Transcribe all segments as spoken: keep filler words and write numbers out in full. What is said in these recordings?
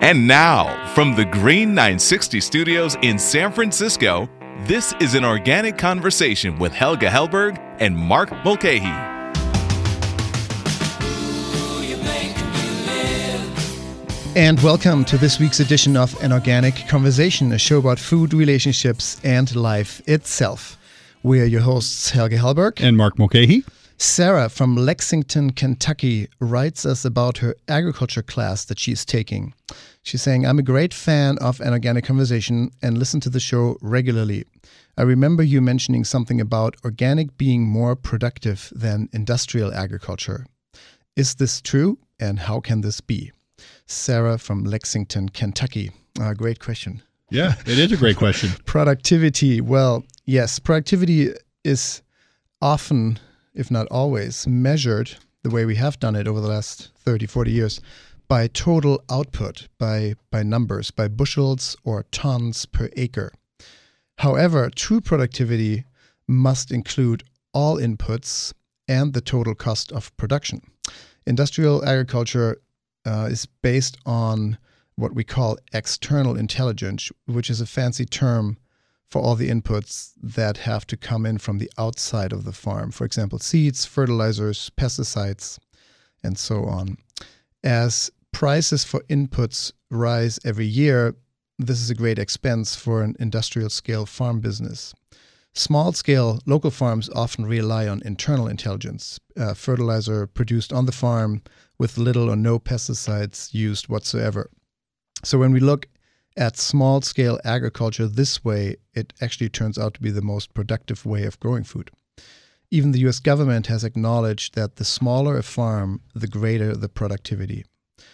And now, from the Green nine sixty studios in San Francisco, this is an Organic Conversation with Helga Hellberg and Mark Mulcahy. And welcome to this week's edition of An Organic Conversation, a show about food, relationships, and life itself. We are your hosts, Helga Hellberg and Mark Mulcahy. Sarah from Lexington, Kentucky, writes us about her agriculture class that she's taking. She's saying, I'm a great fan of An Organic Conversation and listen to the show regularly. I remember you mentioning something about organic being more productive than industrial agriculture. Is this true, and how can this be? Sarah from Lexington, Kentucky. Uh, great question. Yeah, it is a great question. Productivity. Well, yes, productivity is often, if not always, measured the way we have done it over the last thirty, forty years by total output, by, by numbers, by bushels or tons per acre. However, true productivity must include all inputs and the total cost of production. Industrial agriculture uh, is based on what we call external intelligence, which is a fancy term for all the inputs that have to come in from the outside of the farm. For example, seeds, fertilizers, pesticides, and so on. As prices for inputs rise every year, this is a great expense for an industrial scale farm business. Small scale local farms often rely on internal intelligence, uh, fertilizer produced on the farm with little or no pesticides used whatsoever. So when we look at small scale agriculture this way, it actually turns out to be the most productive way of growing food. Even the U S government has acknowledged that the smaller a farm, the greater the productivity.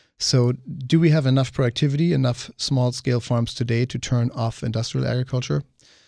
So do we have enough productivity, enough small-scale farms today to turn off industrial agriculture?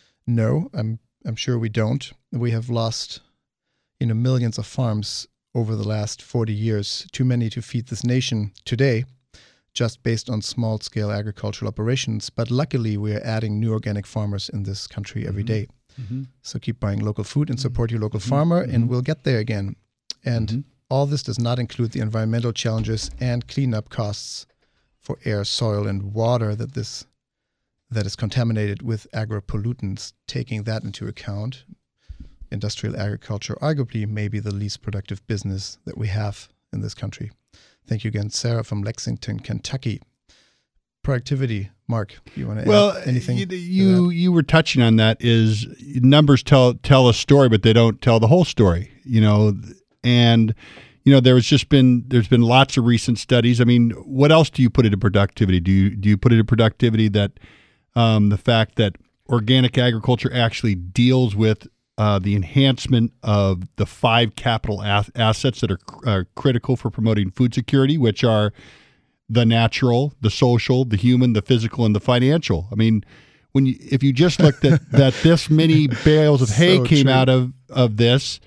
No, I'm I'm sure we don't. We have lost, you know, millions of farms over the last forty years, too many to feed this nation today, just based on small-scale agricultural operations. But luckily, we are adding new organic farmers in this country every day. Mm-hmm. So keep buying local food and support your local mm-hmm. farmer, mm-hmm. and we'll get there again. And mm-hmm. all this does not include the environmental challenges and cleanup costs for air, soil, and water that this that is contaminated with agropollutants. Taking that into account, industrial agriculture arguably may be the least productive business that we have in this country. Thank you again, Sarah from Lexington, Kentucky. Productivity, Mark, you want to well, add anything? You you, you were touching on that. Is numbers tell tell a story, but they don't tell the whole story. You know. And, you know, there has just been, there's been lots of recent studies. I mean, what else do you put into productivity? Do you, do you put into productivity that um, the fact that organic agriculture actually deals with uh, the enhancement of the five capital as- assets that are uh, critical for promoting food security, which are the natural, the social, the human, the physical, and the financial? I mean, when you, if you just looked at that this many bales of hay So came true. out of, of this,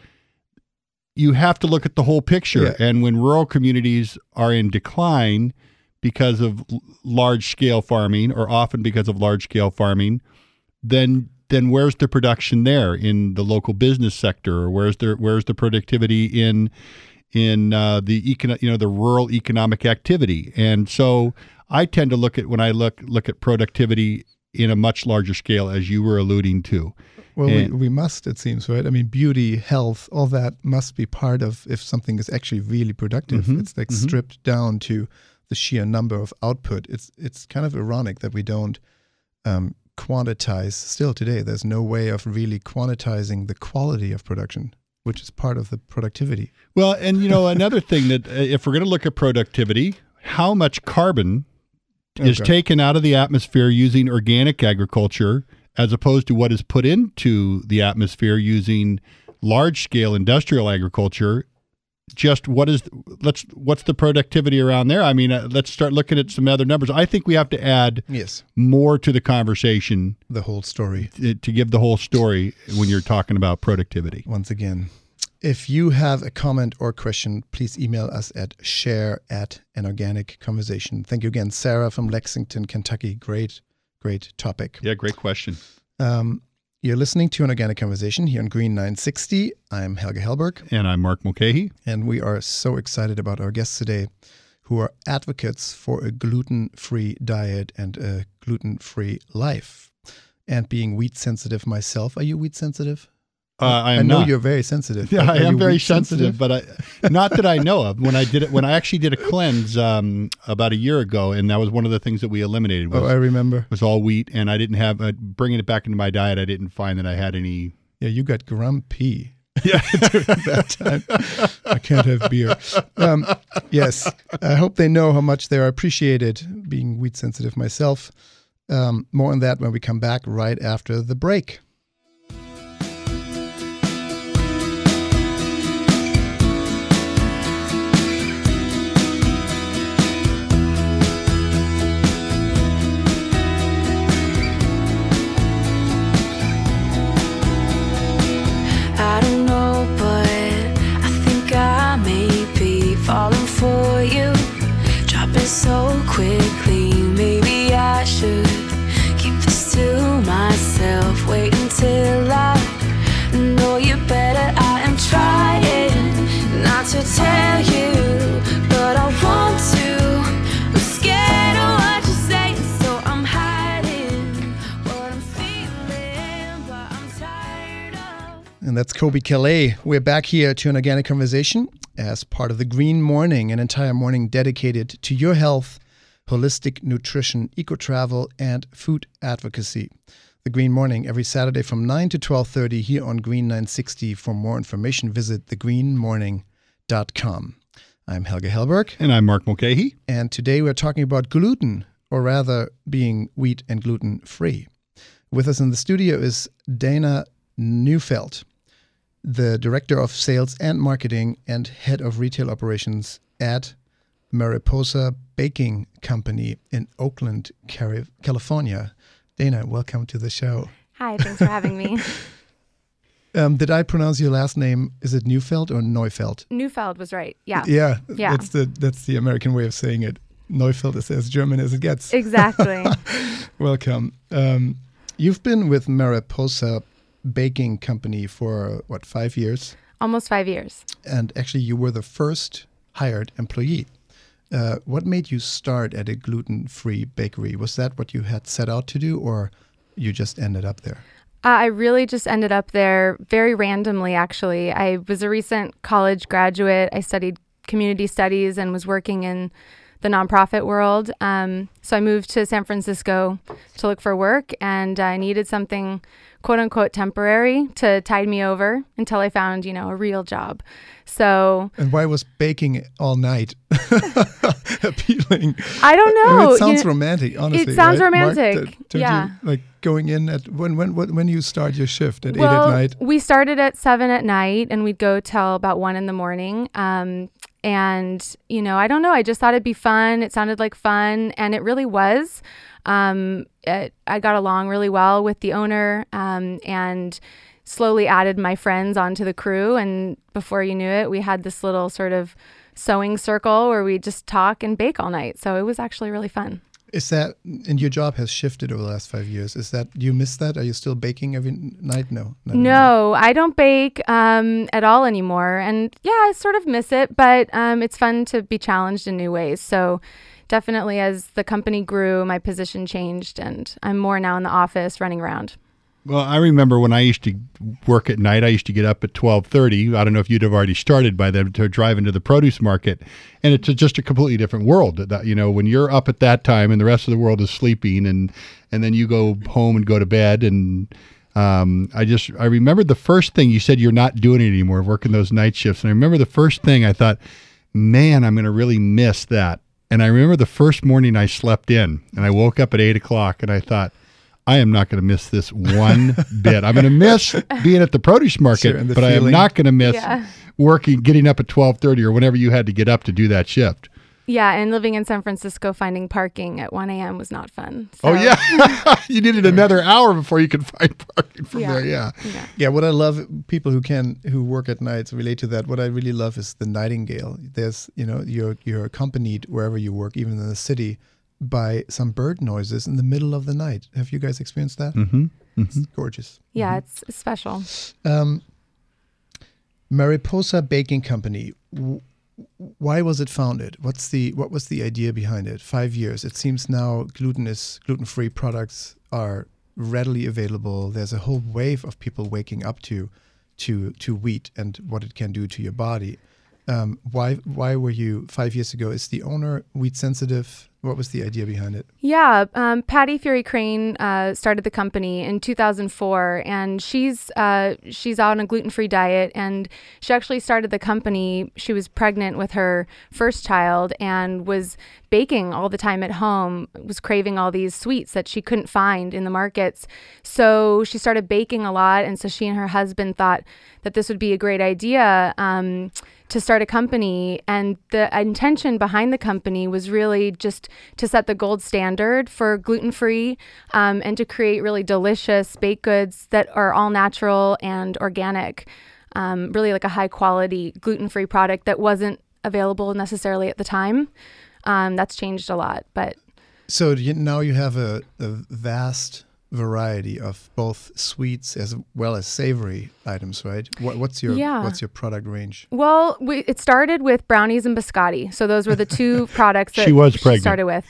you have to look at the whole picture. Yeah. And when rural communities are in decline because of l- large-scale farming, or often because of large-scale farming, then then where's the production there in the local business sector, or where's the where's the productivity in in uh, the econo- you know the rural economic activity? And so I tend to look at when I look look at productivity in a much larger scale, as you were alluding to. Well, And- we, we must, it seems, right? I mean, beauty, health, all that must be part of if something is actually really productive. Mhm, It's like mhm. stripped down to the sheer number of output. It's it's kind of ironic that we don't um, quantize. Still today, there's no way of really quantitizing the quality of production, which is part of the productivity. Well, and you know, another thing that uh, if we're going to look at productivity, how much carbon is Okay. taken out of the atmosphere using organic agriculture as opposed to what is put into the atmosphere using large-scale industrial agriculture? Just what is let's what's the productivity around there? I mean, uh, let's start looking at some other numbers. I think we have to add Yes, more to the conversation the whole story. to, to give the whole story when you're talking about productivity. Once again, if you have a comment or question, please email us at share at an organic conversation. Thank you again, Sarah from Lexington, Kentucky. Great, great topic. Yeah, great question. Um, you're listening to An Organic Conversation here on Green nine sixty. I'm Helga Hellberg, And I'm Mark Mulcahy. and we are so excited about our guest today, who are advocates for a gluten-free diet and a gluten-free life. And being wheat sensitive myself, are you wheat sensitive? Uh, I am I know not. you're very sensitive. Yeah, I Are am you very wheat sensitive, but I, not that I know of. When I did it, when I actually did a cleanse um, about a year ago, and that was one of the things that we eliminated. Was, Oh, I remember. was all wheat, and I didn't have uh, bringing it back into my diet. I didn't find that I had any. Yeah, you got grumpy. Yeah, during that time. I can't have beer. Um, yes, I hope they know how much they are appreciated. Being wheat sensitive myself. Um, more on that when we come back right after the break. I don't know, but I think I may be falling for you, dropping so quickly. Maybe I should keep this to myself, wait until I know you better. I am trying not to tell you, but I want to. I'm scared of what you say, so I'm hiding what I'm feeling, but I'm tired of. And that's Kobe Calais. We're back here to an organic conversation as part of the Green Morning, an entire morning dedicated to your health, holistic nutrition, eco-travel, and food advocacy. The Green Morning every Saturday from nine to twelve thirty here on Green nine sixty. For more information, visit the green morning dot com. I'm Helge Hellberg, and I'm Mark Mulcahy. and today we're talking about gluten, or rather being wheat and gluten-free. With us in the studio is Dana Neufeld, the Director of Sales and Marketing and Head of Retail Operations at Mariposa Baking Company in Oakland, Cari- California. Dana, welcome to the show. Hi, thanks for having me. Um, did I pronounce your last name? Is it Neufeld or Neufeld? Neufeld was right. Yeah. Yeah, Yeah. That's the that's the American way of saying it. Neufeld is as German as it gets. Exactly. Welcome. Um, you've been with Mariposa Baking Company for, what, five years? Almost five years. And actually, you were the first hired employee. Uh, what made you start at a gluten-free bakery? Was that what you had set out to do, or you just ended up there? Uh, I really just ended up there very randomly, actually. I was a recent college graduate. I studied community studies and was working in the nonprofit world. Um, so I moved to San Francisco to look for work, and I needed something quote unquote temporary to tide me over until I found, you know, a real job. So And why was baking all night appealing? I don't I know. mean, it You sounds know, romantic, honestly. it sounds right? Mark, romantic. that- don't Yeah. you, like going in at when when when when you start your shift at well, eight at night? we started at seven at night and we'd go till about one in the morning. Um, and, you know, I don't know. I just thought it'd be fun. It sounded like fun. And it really was. Um, it, I got along really well with the owner um, and slowly added my friends onto the crew. And before you knew it, we had this little sort of sewing circle where we just talk and bake all night. So it was actually really fun. Is that, and your job has shifted over the last five years? Is that, do you miss that? Are you still baking every n- night? No. not anymore. No, I don't bake um, at all anymore. And yeah, I sort of miss it, but um, it's fun to be challenged in new ways. So definitely as the company grew, my position changed and I'm more now in the office running around. Well, I remember when I used to work at night, I used to get up at twelve thirty. I don't know if you'd have already started by then to drive into the produce market. And it's a, just a completely different world. That, you know, when you're up at that time and the rest of the world is sleeping and, and then you go home and go to bed. And um, I just, I remember the first thing you said, you're not doing it anymore, working those night shifts. And I remember the first thing I thought, man, I'm going to really miss that. And I remember the first morning I slept in and I woke up at eight o'clock and I thought, I am not going to miss this one bit. I'm going to miss being at the produce market, Sure, and the but I am feeling. not going to miss Yeah. working, getting up at twelve thirty or whenever you had to get up to do that shift. Yeah, and living in San Francisco, finding parking at one a.m. was not fun. Oh, So, yeah. You needed another hour before you could find parking from Yeah. there. Yeah. yeah. Yeah, what I love, people who can, who work at nights relate to that. What I really love is the nightingale. There's, you know, you're, you're accompanied wherever you work, even in the city, by some bird noises in the middle of the night. Have you guys experienced that? Mm-hmm. It's gorgeous. Yeah, it's, it's special. Um, Mariposa Baking Company. W- why was it founded? What's the what was the idea behind it? Five years. It seems now gluten is gluten-free products are readily available. There's a whole wave of people waking up to to to wheat and what it can do to your body. Um, why why were you five years ago? Is the owner wheat sensitive? What was the idea behind it? Yeah, um, Patty Fury Crane uh, started the company in two thousand four, and she's uh, she's on a gluten-free diet. And she actually started the company. She was pregnant with her first child and was baking all the time at home. Was craving all these sweets that she couldn't find in the markets. So she started baking a lot, and so she and her husband thought that this would be a great idea um, to start a company. And the intention behind the company was really just to set the gold standard for gluten-free um, and to create really delicious baked goods that are all natural and organic, um, really like a high-quality gluten-free product that wasn't available necessarily at the time. Um, that's changed a lot, but... So you, now you have a, a vast variety of both sweets as well as savory items, right? What, what's your Yeah. what's your product range? Well, we, it started with brownies and biscotti. So those were the two products that She was pregnant. started with.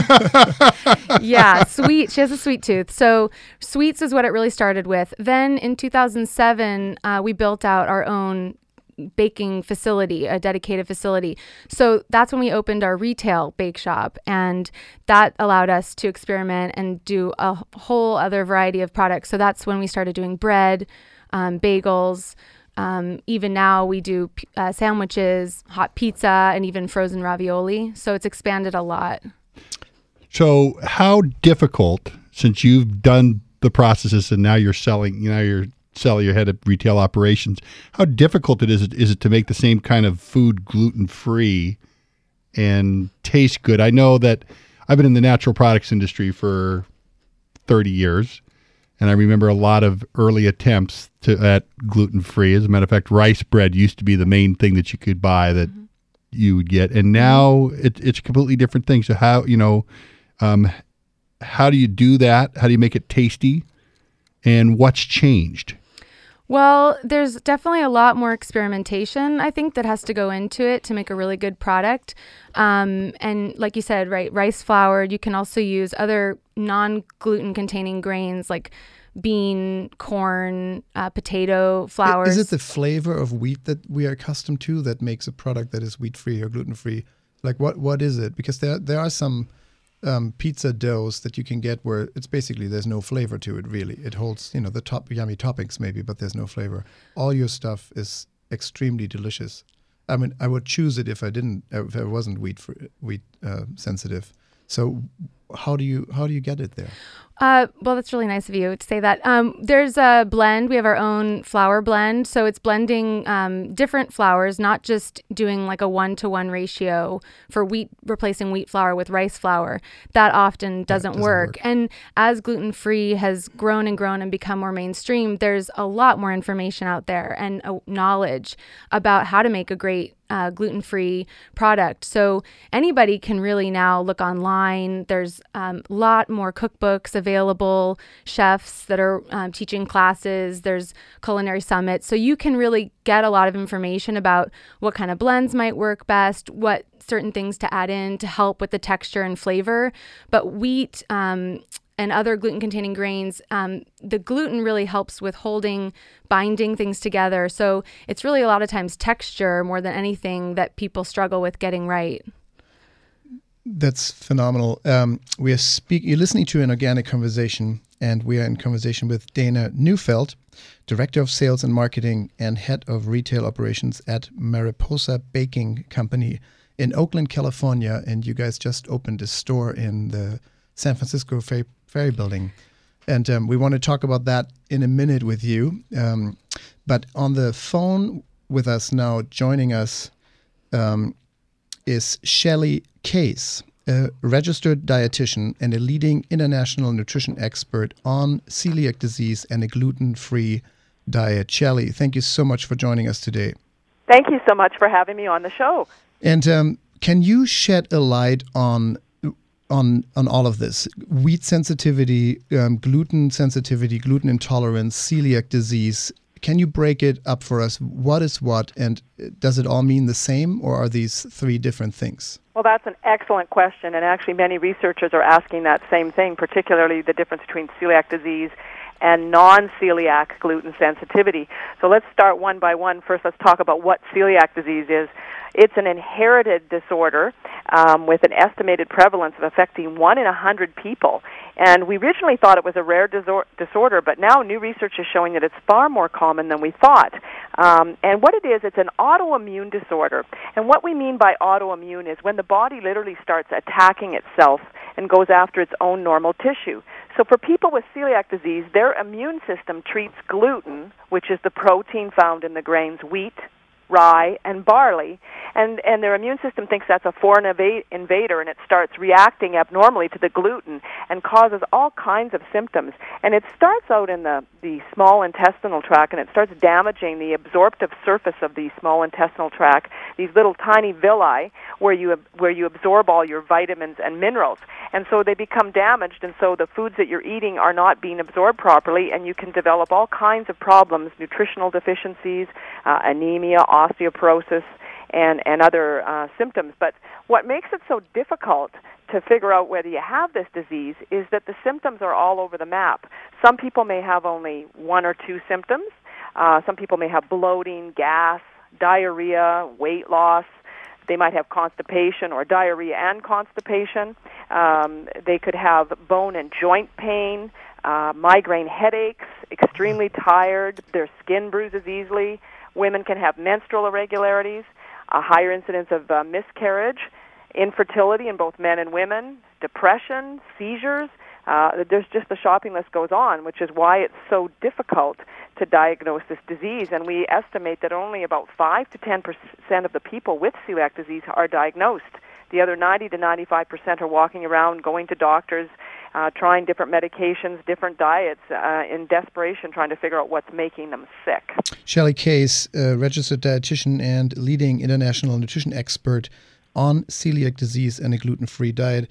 Yeah, sweet. She has a sweet tooth. So sweets is what it really started with. Then in two thousand seven, uh, we built out our own baking facility, a dedicated facility. So that's when we opened our retail bake shop, and that allowed us to experiment and do a whole other variety of products. So that's when we started doing bread, um, bagels. Um, even now we do uh, sandwiches, hot pizza, and even frozen ravioli. So it's expanded a lot. So how difficult, since you've done the processes and now you're selling, you know, you're selling your head of retail operations, how difficult it is it is it to make the same kind of food gluten-free and taste good? I know that I've been in the natural products industry for thirty years, and I remember a lot of early attempts to at gluten-free. As a matter of fact, rice bread used to be the main thing that you could buy that mm-hmm. you would get, and now it, it's a completely different thing. So how, you know, um, how do you do that? How do you make it tasty? And what's changed? Well, there's definitely a lot more experimentation, I think, that has to go into it to make a really good product. Um, and like you said, right, rice flour, you can also use other non-gluten containing grains like bean, corn, uh, potato flours. Is it the flavor of wheat that we are accustomed to that makes a product that is wheat-free or gluten-free? Like what, what is it? Because there, there are some Um, pizza doughs that you can get where it's basically there's no flavor to it really. It holds, you know, the top yummy toppings maybe, but there's no flavor. All your stuff is extremely delicious. I mean, I would choose it if I didn't, if I wasn't wheat for, wheat uh, sensitive. So how do you how do you get it there? Uh, well, that's really nice of you to say that. Um, there's a blend. We have our own flour blend. So it's blending um, different flours, not just doing like a one-to-one ratio for wheat, replacing wheat flour with rice flour. That often doesn't, doesn't work. work. And as gluten-free has grown and grown and become more mainstream, there's a lot more information out there and uh, knowledge about how to make a great Uh, gluten-free product. So anybody can really now look online. There's a um, lot more cookbooks available, chefs that are um, teaching classes. There's culinary summits. So you can really get a lot of information about what kind of blends might work best, what certain things to add in to help with the texture and flavor. But wheat um, and other gluten-containing grains, um, the gluten really helps with holding, binding things together. So it's really a lot of times texture more than anything that people struggle with getting right. That's phenomenal. Um, we are speak. You're listening to an organic conversation, and we are in conversation with Dana Neufeld, Director of Sales and Marketing and Head of Retail Operations at Mariposa Baking Company in Oakland, California. And you guys just opened a store in the San Francisco Ferry, Ferry Building. And um, we want to talk about that in a minute with you. Um, but on the phone with us now, joining us um, is Shelley Case, a registered dietitian and a leading international nutrition expert on celiac disease and a gluten-free diet. Shelley, thank you so much for joining us today. Thank you so much for having me on the show. And um, can you shed a light on on on all of this? Wheat sensitivity, um, gluten sensitivity, gluten intolerance, celiac disease. can you break it up for us? What is what, and does it all mean the same, or are these three different things? Well, that's an excellent question, and actually many researchers are asking that same thing, particularly the difference between celiac disease and non-celiac gluten sensitivity. So let's start one by one. First, let's talk about what celiac disease is. It's an inherited disorder um, with an estimated prevalence of affecting one in a hundred people. And we originally thought it was a rare disor- disorder, but now new research is showing that it's far more common than we thought. Um, and what it is, it's an autoimmune disorder. And what we mean by autoimmune is when the body literally starts attacking itself and goes after its own normal tissue. So for people with celiac disease, their immune system treats gluten, which is the protein found in the grains wheat, rye, and barley, and, and their immune system thinks that's a foreign eva- invader, and it starts reacting abnormally to the gluten and causes all kinds of symptoms. And it starts out in the, the small intestinal tract, and it starts damaging the absorptive surface of the small intestinal tract, these little tiny villi where you where you absorb all your vitamins and minerals. And so they become damaged, and so the foods that you're eating are not being absorbed properly, and you can develop all kinds of problems, nutritional deficiencies, uh, anemia, osteoporosis, and, and other uh, symptoms. But what makes it so difficult to figure out whether you have this disease is that the symptoms are all over the map. Some people may have only one or two symptoms. Uh, some people may have bloating, gas, diarrhea, weight loss. They might have constipation or diarrhea and constipation. Um, they could have bone and joint pain, uh, migraine headaches, extremely tired, their skin bruises easily. Women can have menstrual irregularities, a higher incidence of uh, miscarriage, infertility in both men and women, depression, seizures. Uh, there's just the shopping list goes on, which is why it's so difficult to diagnose this disease. And we estimate that only about five to ten percent of the people with celiac disease are diagnosed. The other ninety to ninety-five percent are walking around, going to doctors, uh, trying different medications, different diets, uh, in desperation, trying to figure out what's making them sick. Shelley Case, a registered dietitian and leading international nutrition expert on celiac disease and a gluten-free diet,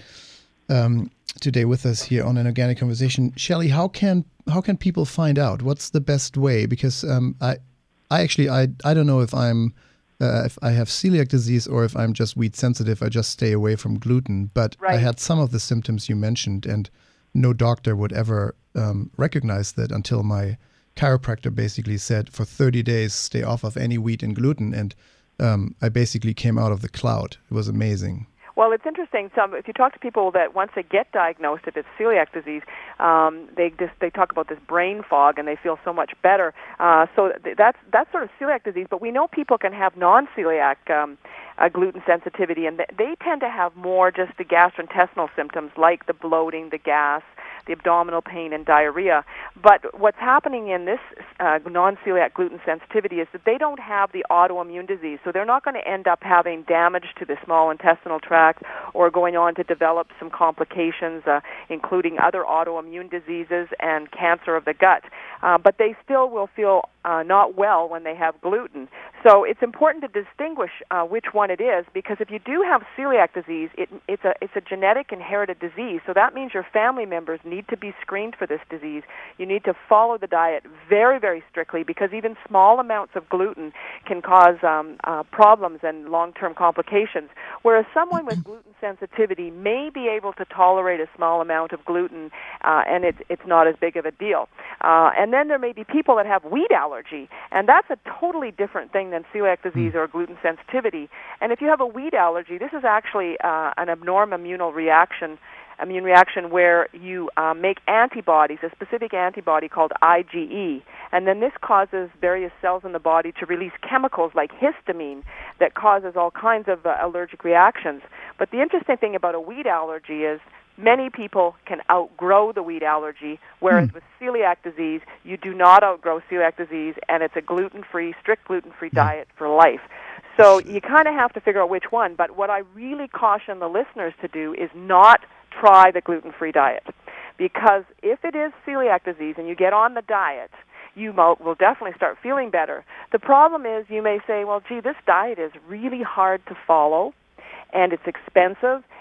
um, today with us here on An Organic Conversation. Shelley, how can how can people find out? What's the best way? Because um, I, I actually I I don't know if I'm uh, if I have celiac disease or if I'm just wheat sensitive. I just stay away from gluten. But Right. I had some of the symptoms you mentioned, and no doctor would ever um, recognize that until my chiropractor basically said for thirty days stay off of any wheat and gluten, and um, I basically came out of the cloud. It was amazing. Well, it's interesting. Some, if you talk to people that once they get diagnosed, if it's celiac disease, um, they just they talk about this brain fog and they feel so much better. Uh, so th- that's that's sort of celiac disease. But we know people can have non-celiac um, uh, gluten sensitivity, and th- they tend to have more just the gastrointestinal symptoms like the bloating, the gas, the abdominal pain, and diarrhea. But what's happening in this uh, non-celiac gluten sensitivity is that they don't have the autoimmune disease, so they're not going to end up having damage to the small intestinal tract or going on to develop some complications, uh, including other autoimmune diseases and cancer of the gut. Uh, but they still will feel uh, not well when they have gluten. So it's important to distinguish uh, which one it is, because if you do have celiac disease, it, it's a it's a genetic inherited disease. So that means your family members need to be screened for this disease. You need to follow the diet very, very strictly, because even small amounts of gluten can cause um, uh, problems and long-term complications. Whereas someone with gluten sensitivity may be able to tolerate a small amount of gluten, uh, and it's it's not as big of a deal. Uh, and then there may be people that have wheat allergy, and that's a totally different thing than celiac disease or gluten sensitivity. And if you have a wheat allergy, this is actually uh, an abnormal immunal reaction, immune reaction where you uh, make antibodies, a specific antibody called I G E, and then this causes various cells in the body to release chemicals like histamine that causes all kinds of uh, allergic reactions. But the interesting thing about a wheat allergy is many people can outgrow the wheat allergy, whereas mm. with celiac disease, you do not outgrow celiac disease, and it's a gluten-free, strict gluten-free mm. diet for life. So you kind of have to figure out which one. But what I really caution the listeners to do is not try the gluten-free diet, because if it is celiac disease and you get on the diet, you will definitely start feeling better. The problem is you may say, well, gee, this diet is really hard to follow, and it's expensive,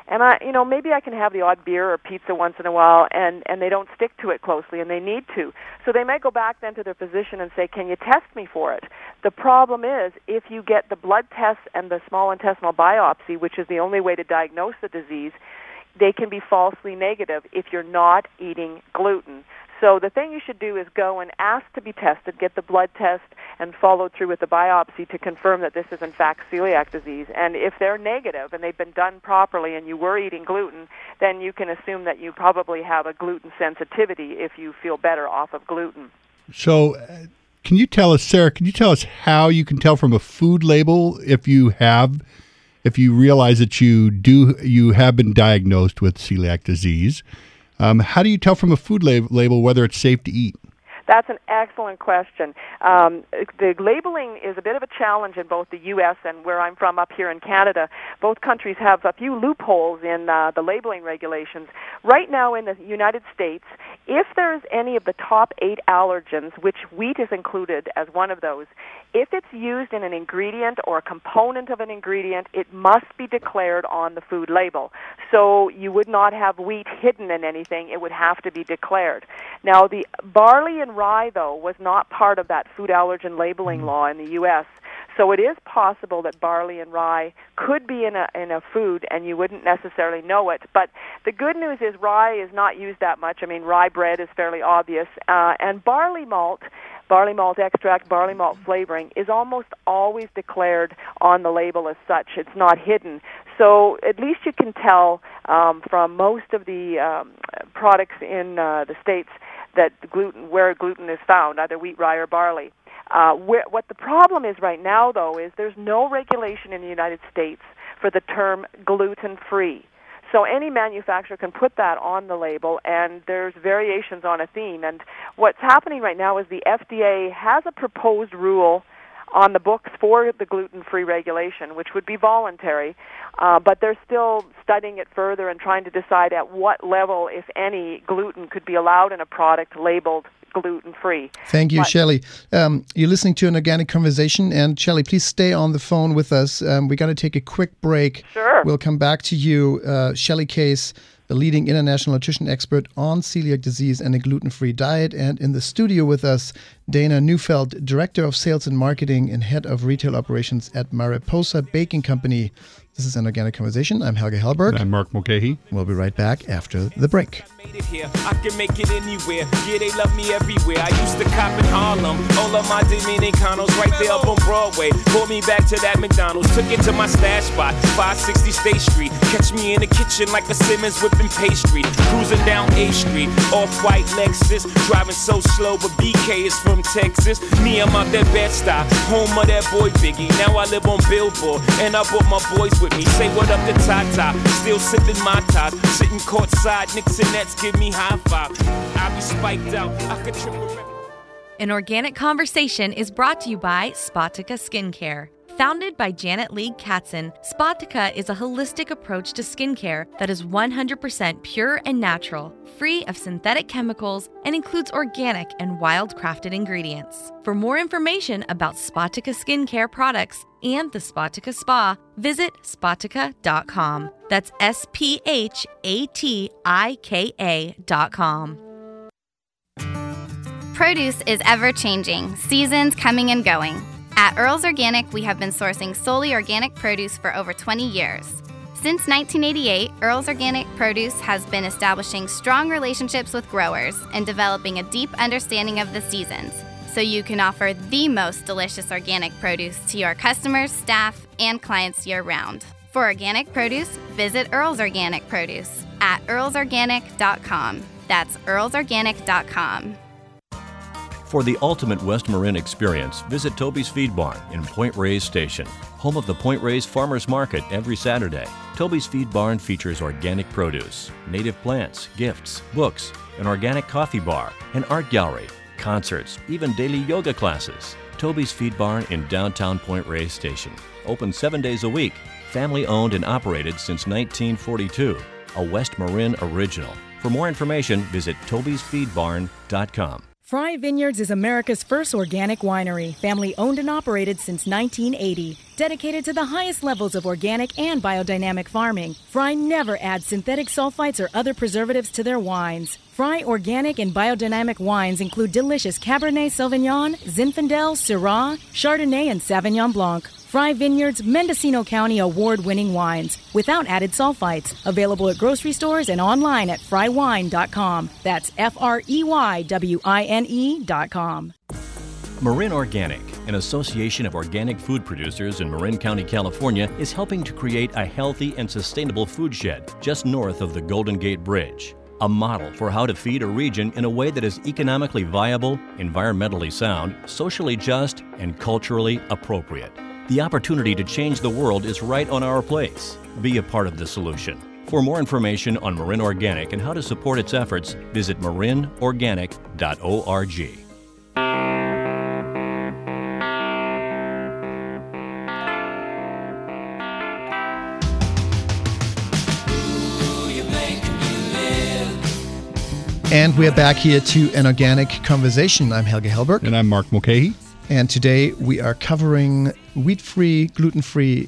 And I, you know, maybe I can have the odd beer or pizza once in a while, and, and they don't stick to it closely, and they need to. So they may go back then to their physician and say, can you test me for it? The problem is, if you get the blood test and the small intestinal biopsy, which is the only way to diagnose the disease, they can be falsely negative if you're not eating gluten. So the thing you should do is go and ask to be tested, get the blood test, and follow through with the biopsy to confirm that this is in fact celiac disease. And if they're negative and they've been done properly and you were eating gluten, then you can assume that you probably have a gluten sensitivity if you feel better off of gluten. So uh, can you tell us, Sarah, can you tell us how you can tell from a food label if you have, if you realize that you do, you have been diagnosed with celiac disease? Um, how do you tell from a food lab- label whether it's safe to eat? That's an excellent question. Um, the labeling is a bit of a challenge in both the U S and where I'm from up here in Canada. Both countries have a few loopholes in uh, the labeling regulations. Right now in the United States, if there's any of the top eight allergens, which wheat is included as one of those, if it's used in an ingredient or a component of an ingredient, it must be declared on the food label. So you would not have wheat hidden in anything. It would have to be declared. Now, the barley and rye, though, was not part of that food allergen labeling law in the U S, so it is possible that barley and rye could be in a in a food and you wouldn't necessarily know it. But the good news is rye is not used that much. I mean, rye bread is fairly obvious. Uh, and barley malt, barley malt extract, barley malt flavoring is almost always declared on the label as such. It's not hidden. So at least you can tell um, from most of the um, products in uh, the States that gluten, where gluten is found, either wheat, rye, or barley. Uh, where, what the problem is right now, though, is there's no regulation in the United States for the term gluten-free. So any manufacturer can put that on the label, and there's variations on a theme. And what's happening right now is the F D A has a proposed rule on the books for the gluten-free regulation, which would be voluntary, uh, but they're still studying it further and trying to decide at what level, if any, gluten could be allowed in a product labeled gluten-free. Thank you, but, Shelley. Um, you're listening to an Organic Conversation, and Shelley, please stay on the phone with us. Um, we got to take a quick break. Sure. We'll come back to you. Uh, Shelley Case, the leading international nutrition expert on celiac disease and a gluten-free diet. And in the studio with us, Dana Neufeld, Director of Sales and Marketing and Head of Retail Operations at Mariposa Baking Company. This is an Organic Conversation. I'm Helge Hellberg. And I'm Mark Mulcahy. We'll be right back after the break. Made it here. I can make it anywhere. Yeah, they love me everywhere. I used to cop in Harlem. All of my Dominicanos right there up on Broadway. Pulled me back to that McDonald's. Took it to my stash spot, five sixty State Street. Catch me in the kitchen like a Simmons whipping pastry. Cruising down A Street, off-white Lexus. Driving so slow, but B K is from Texas. Me, I'm out that Bed-Stuy, home of that boy Biggie. Now I live on Billboard, and I brought my boys with me. Say what up to Tata. Still sipping my ties. Sitting courtside, Knicks and Nets give me high five. I be spiked out. I could trip around. An Organic Conversation is brought to you by Spotica Skincare. Founded by Janet Leigh Katzen, Spotica is a holistic approach to skincare that is one hundred percent pure and natural, free of synthetic chemicals, and includes organic and wild-crafted ingredients. For more information about Spotica Skincare products and the Spotica Spa, visit spotica dot com. That's S P H A T I K A dot com. Produce is ever-changing, seasons coming and going. At Earls Organic, we have been sourcing solely organic produce for over twenty years. Since nineteen eighty-eight, Earls Organic Produce has been establishing strong relationships with growers and developing a deep understanding of the seasons, so you can offer the most delicious organic produce to your customers, staff, and clients year-round. For organic produce, visit Earls Organic Produce at earls organic dot com. That's earls organic dot com. For the ultimate West Marin experience, visit Toby's Feed Barn in Point Reyes Station, home of the Point Reyes Farmers Market every Saturday. Toby's Feed Barn features organic produce, native plants, gifts, books, an organic coffee bar, an art gallery, concerts, even daily yoga classes. Toby's Feed Barn in downtown Point Reyes Station. Open seven days a week. Family owned and operated since nineteen forty-two. A West Marin original. For more information, visit tobys feed barn dot com. Fry Vineyards is America's first organic winery, family owned and operated since nineteen eighty. Dedicated to the highest levels of organic and biodynamic farming, Fry never adds synthetic sulfites or other preservatives to their wines. Fry organic and biodynamic wines include delicious Cabernet Sauvignon, Zinfandel, Syrah, Chardonnay, and Sauvignon Blanc. Fry Vineyards Mendocino County award-winning wines without added sulfites. Available at grocery stores and online at fry wine dot com. That's F R E Y W I N E dot com. Marin Organic, an association of organic food producers in Marin County, California, is helping to create a healthy and sustainable food shed just north of the Golden Gate Bridge. A model for how to feed a region in a way that is economically viable, environmentally sound, socially just, and culturally appropriate. The opportunity to change the world is right on our place. Be a part of the solution. For more information on Marin Organic and how to support its efforts, visit marin organic dot org. And we're back here to An Organic Conversation. I'm Helge Hellberg. And I'm Mark Mulcahy. And today we are covering wheat-free, gluten-free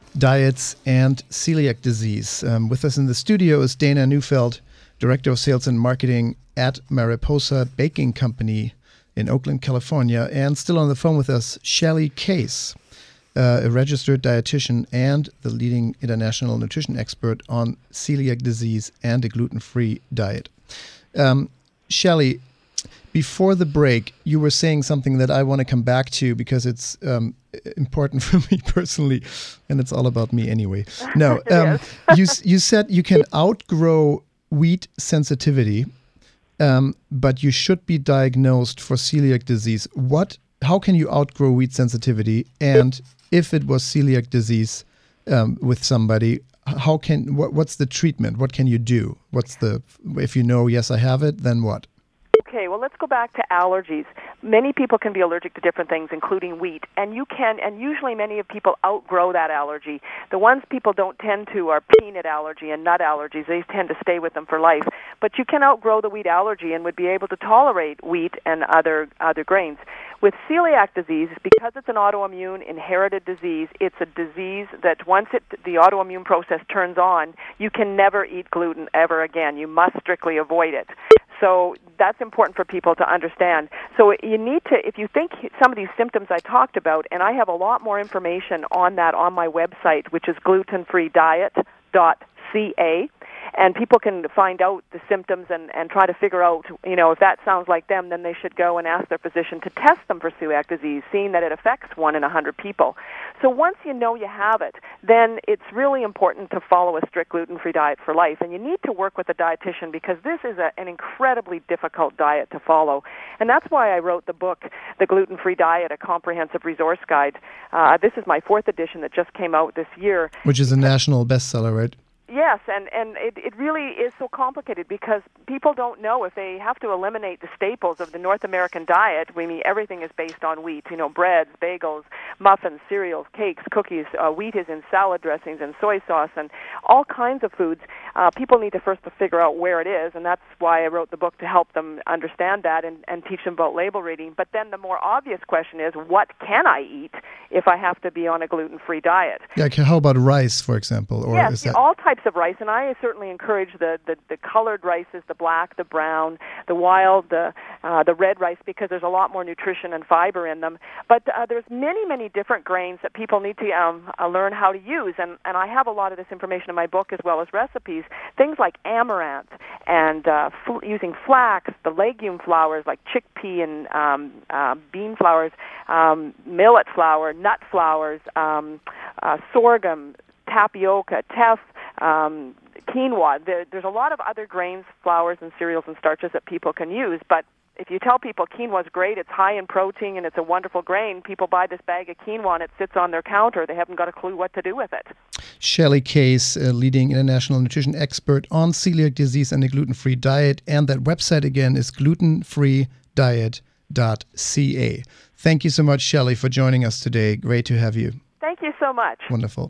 diets and celiac disease. Um, with us in the studio is Dana Neufeld, Director of Sales and Marketing at Mariposa Baking Company in Oakland, California. And still on the phone with us, Shelley Case, uh, a registered dietitian and the leading international nutrition expert on celiac disease and a gluten-free diet. Um, Shelley, before the break, you were saying something that I want to come back to because it's um, important for me personally, and it's all about me anyway. No, um, you you said you can outgrow wheat sensitivity, um, but you should be diagnosed for celiac disease. What? How can you outgrow wheat sensitivity? And if it was celiac disease um, with somebody, how can what, what's the treatment? What can you do? What's the if you know yes I have it, then what? Okay, well, let's go back to allergies. Many people can be allergic to different things, including wheat, and you can, and usually many of people outgrow that allergy. The ones people don't tend to are peanut allergy and nut allergies. They tend to stay with them for life. But you can outgrow the wheat allergy and would be able to tolerate wheat and other other grains. With celiac disease, because it's an autoimmune inherited disease, it's a disease that once it, the autoimmune process turns on, you can never eat gluten ever again. You must strictly avoid it. So that's important for people to understand. So you need to, if you think some of these symptoms I talked about, and I have a lot more information on that on my website, which is gluten free diet dot c a. And people can find out the symptoms and, and try to figure out, you know, if that sounds like them, then they should go and ask their physician to test them for celiac disease, seeing that it affects one in a hundred people. So once you know you have it, then it's really important to follow a strict gluten-free diet for life. And you need to work with a dietitian because this is a, an incredibly difficult diet to follow. And that's why I wrote the book, The Gluten-Free Diet, A Comprehensive Resource Guide. Uh, this is my fourth edition that just came out this year. Which is a national bestseller, right? Yes, and, and it, it really is so complicated because people don't know if they have to eliminate the staples of the North American diet. We mean everything is based on wheat, you know, breads, bagels, muffins, cereals, cakes, cookies. Uh, wheat is in salad dressings and soy sauce and all kinds of foods. Uh, people need to first to figure out where it is, and that's why I wrote the book, to help them understand that and, and teach them about label reading. But then the more obvious question is, what can I eat if I have to be on a gluten-free diet? Yeah, okay, how about rice, for example? Or yes, is that... all types of rice, and I certainly encourage the, the, the colored rices, the black, the brown, the wild, the uh, the red rice, because there's a lot more nutrition and fiber in them. But uh, there's many, many different grains that people need to um, uh, learn how to use, and, and I have a lot of this information in my book as well as recipes. Things like amaranth and uh, fl- using flax, the legume flours like chickpea and um, uh, bean flours, um, millet flour, nut flours, um, uh, sorghum, tapioca, teff, um, quinoa. There, there's a lot of other grains, flours, and cereals and starches that people can use. But if you tell people quinoa is great, it's high in protein, and it's a wonderful grain, people buy this bag of quinoa and it sits on their counter. They haven't got a clue what to do with it. Shelley Case, a leading international nutrition expert on celiac disease and a gluten-free diet. And that website again is gluten free diet dot c a. Thank you so much, Shelley, for joining us today. Great to have you. Thank you so much. Wonderful.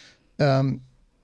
Um,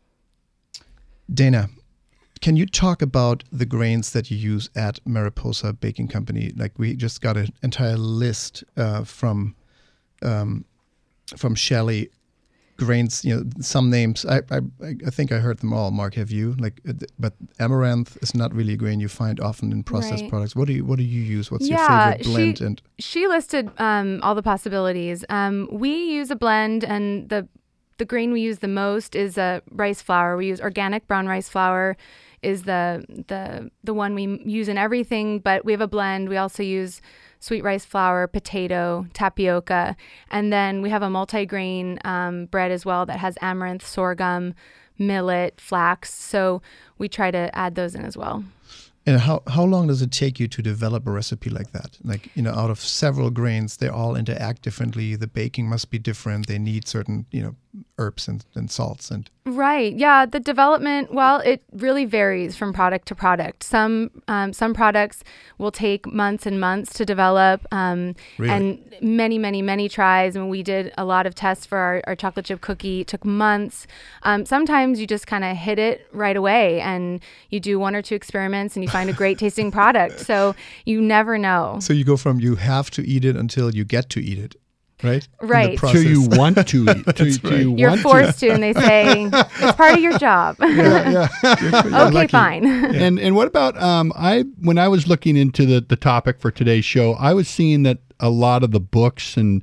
Dana, can you talk about the grains that you use at Mariposa Baking Company? Like, we just got an entire list uh, from um, from Shelley. grains, you know, some names. I, I I think I heard them all. Mark, have you? Like, uh, but amaranth is not really a grain you find often in processed Right. products. What do you What do you use? What's yeah, your favorite blend? She, and she listed um, all the possibilities. Um, we use a blend, and the the grain we use the most is a rice flour. We use organic brown rice flour. Is the the the one we m- use in everything, but we have a blend. We also use sweet rice flour, potato, tapioca, and then we have a multi-grain um, bread as well that has amaranth, sorghum, millet, flax. So we try to add those in as well. And how how long does it take you to develop a recipe like that? Like, you know, out of several grains, they all interact differently. The baking must be different. They need certain, you know, herbs and, and salts and Right. Yeah. The development, well, it really varies from product to product. Some um, some products will take months and months to develop, um, Really? and many, many, many tries. And we did a lot of tests for our, our chocolate chip cookie. It took months. Um, sometimes you just kind of hit it right away, and you do one or two experiments, and you find a great tasting product. So you never know. So you go from you have to eat it until you get to eat it, right? In the Right. process. So you want to eat. To, That's to right. you You're want forced to, and they say it's part of your job. yeah, yeah. Okay, fine. And and what about um I when I was looking into the the topic for today's show, I was seeing that a lot of the books and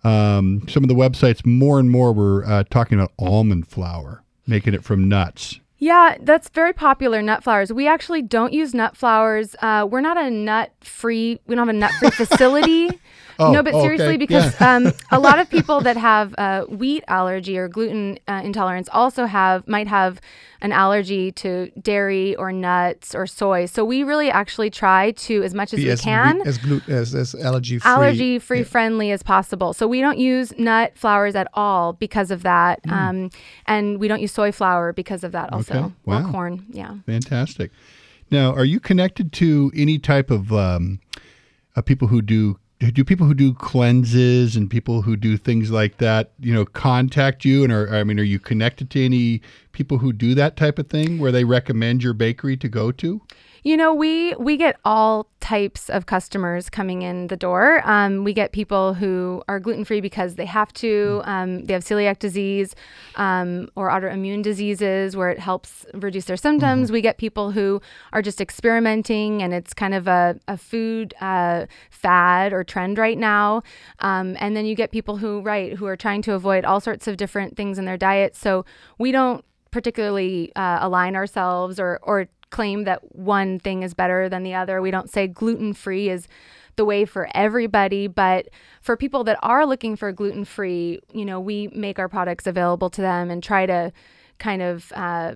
um some of the websites more and more were uh, talking about almond flour, making it from nuts. Yeah, that's very popular, nut flours. We actually don't use nut flours. Uh, we're not a nut-free, we don't have a nut-free facility. Oh, no, but okay. seriously, because Yeah. um, a lot of people that have uh, wheat allergy or gluten uh, intolerance also have might have an allergy to dairy or nuts or soy. So we really actually try to, as much as Be we as can, wheat- as glut as as allergy free. allergy free Yeah. friendly as possible. So we don't use nut flours at all because of that. Mm. Um, and we don't use soy flour because of that also. Okay. Wow. Or corn. Yeah. Fantastic. Now, are you connected to any type of um, uh, people who do do people who do cleanses and people who do things like that, you know, contact you? And are, I mean, are you connected to any people who do that type of thing where they recommend your bakery to go to? You know, we we get all types of customers coming in the door. Um, we get people who are gluten-free because they have to. Um, they have celiac disease um, or autoimmune diseases where it helps reduce their symptoms. Mm-hmm. We get people who are just experimenting, and it's kind of a, a food uh, fad or trend right now. Um, and then you get people who, right, who are trying to avoid all sorts of different things in their diet. So we don't particularly uh, align ourselves or or claim that one thing is better than the other. We don't say gluten-free is the way for everybody, but for people that are looking for gluten-free, you know, we make our products available to them and try to kind of uh,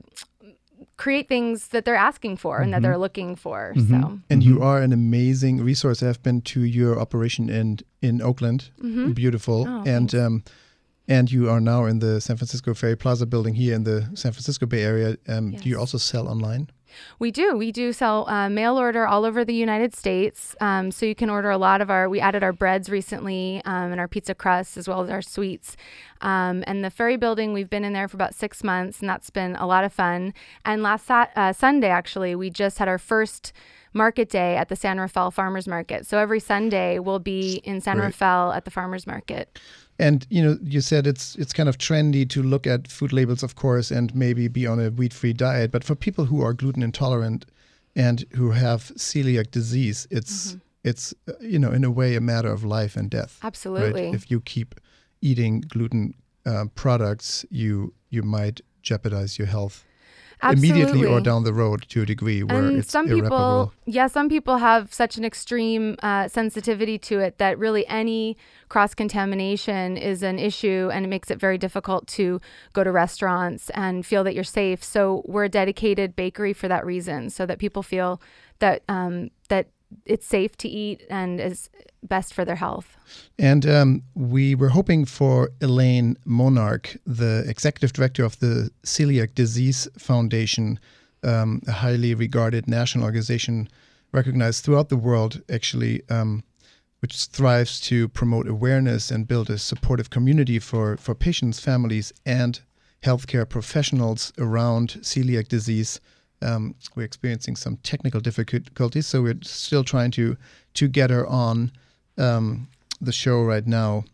create things that they're asking for and that they're looking for. Mhm. So And you are an amazing resource. I've been to your operation in in Oakland, Mhm. beautiful, Oh, and thanks. um, and you are now in the San Francisco Ferry Plaza building here in the San Francisco Bay Area. Um, Do you Yes. also sell online? We do. We do sell uh, mail order all over the United States. Um, so you can order a lot of our, we added our breads recently um, and our pizza crusts as well as our sweets. Um, and the Ferry Building, we've been in there for about six months and that's been a lot of fun. And last sat- uh, Sunday, actually, we just had our first market day at the San Rafael Farmers Market. So every Sunday we'll be in San Great. Rafael at the Farmers Market. And you know, you said it's it's kind of trendy to look at food labels, of course, and maybe be on a wheat-free diet. But for people who are gluten intolerant and who have celiac disease, it's it's uh, you know, in a way, a matter of life and death. Absolutely. Right? If you keep eating gluten uh, products, you you might jeopardize your health immediately or Absolutely. down the road to a degree where And it's some irreparable. people, yeah, some people have such an extreme uh, sensitivity to it that really any cross contamination is an issue, and it makes it very difficult to go to restaurants and feel that you're safe. So we're a dedicated bakery for that reason, so that people feel that um, that it's safe to eat and is best for their health. And um, we were hoping for Elaine Monarch, the executive director of the Celiac Disease Foundation, um, a highly regarded national organization recognized throughout the world, actually, um, which strives to promote awareness and build a supportive community for, for patients, families, and healthcare professionals around celiac disease. Um, we're experiencing some technical difficulties, so we're still trying to to get her on um, the show right now.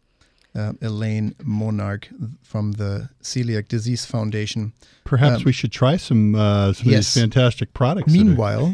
uh, Elaine Monarch from the Celiac Disease Foundation. Perhaps Um, we should try some uh, some yes. of these fantastic products. that are- Meanwhile,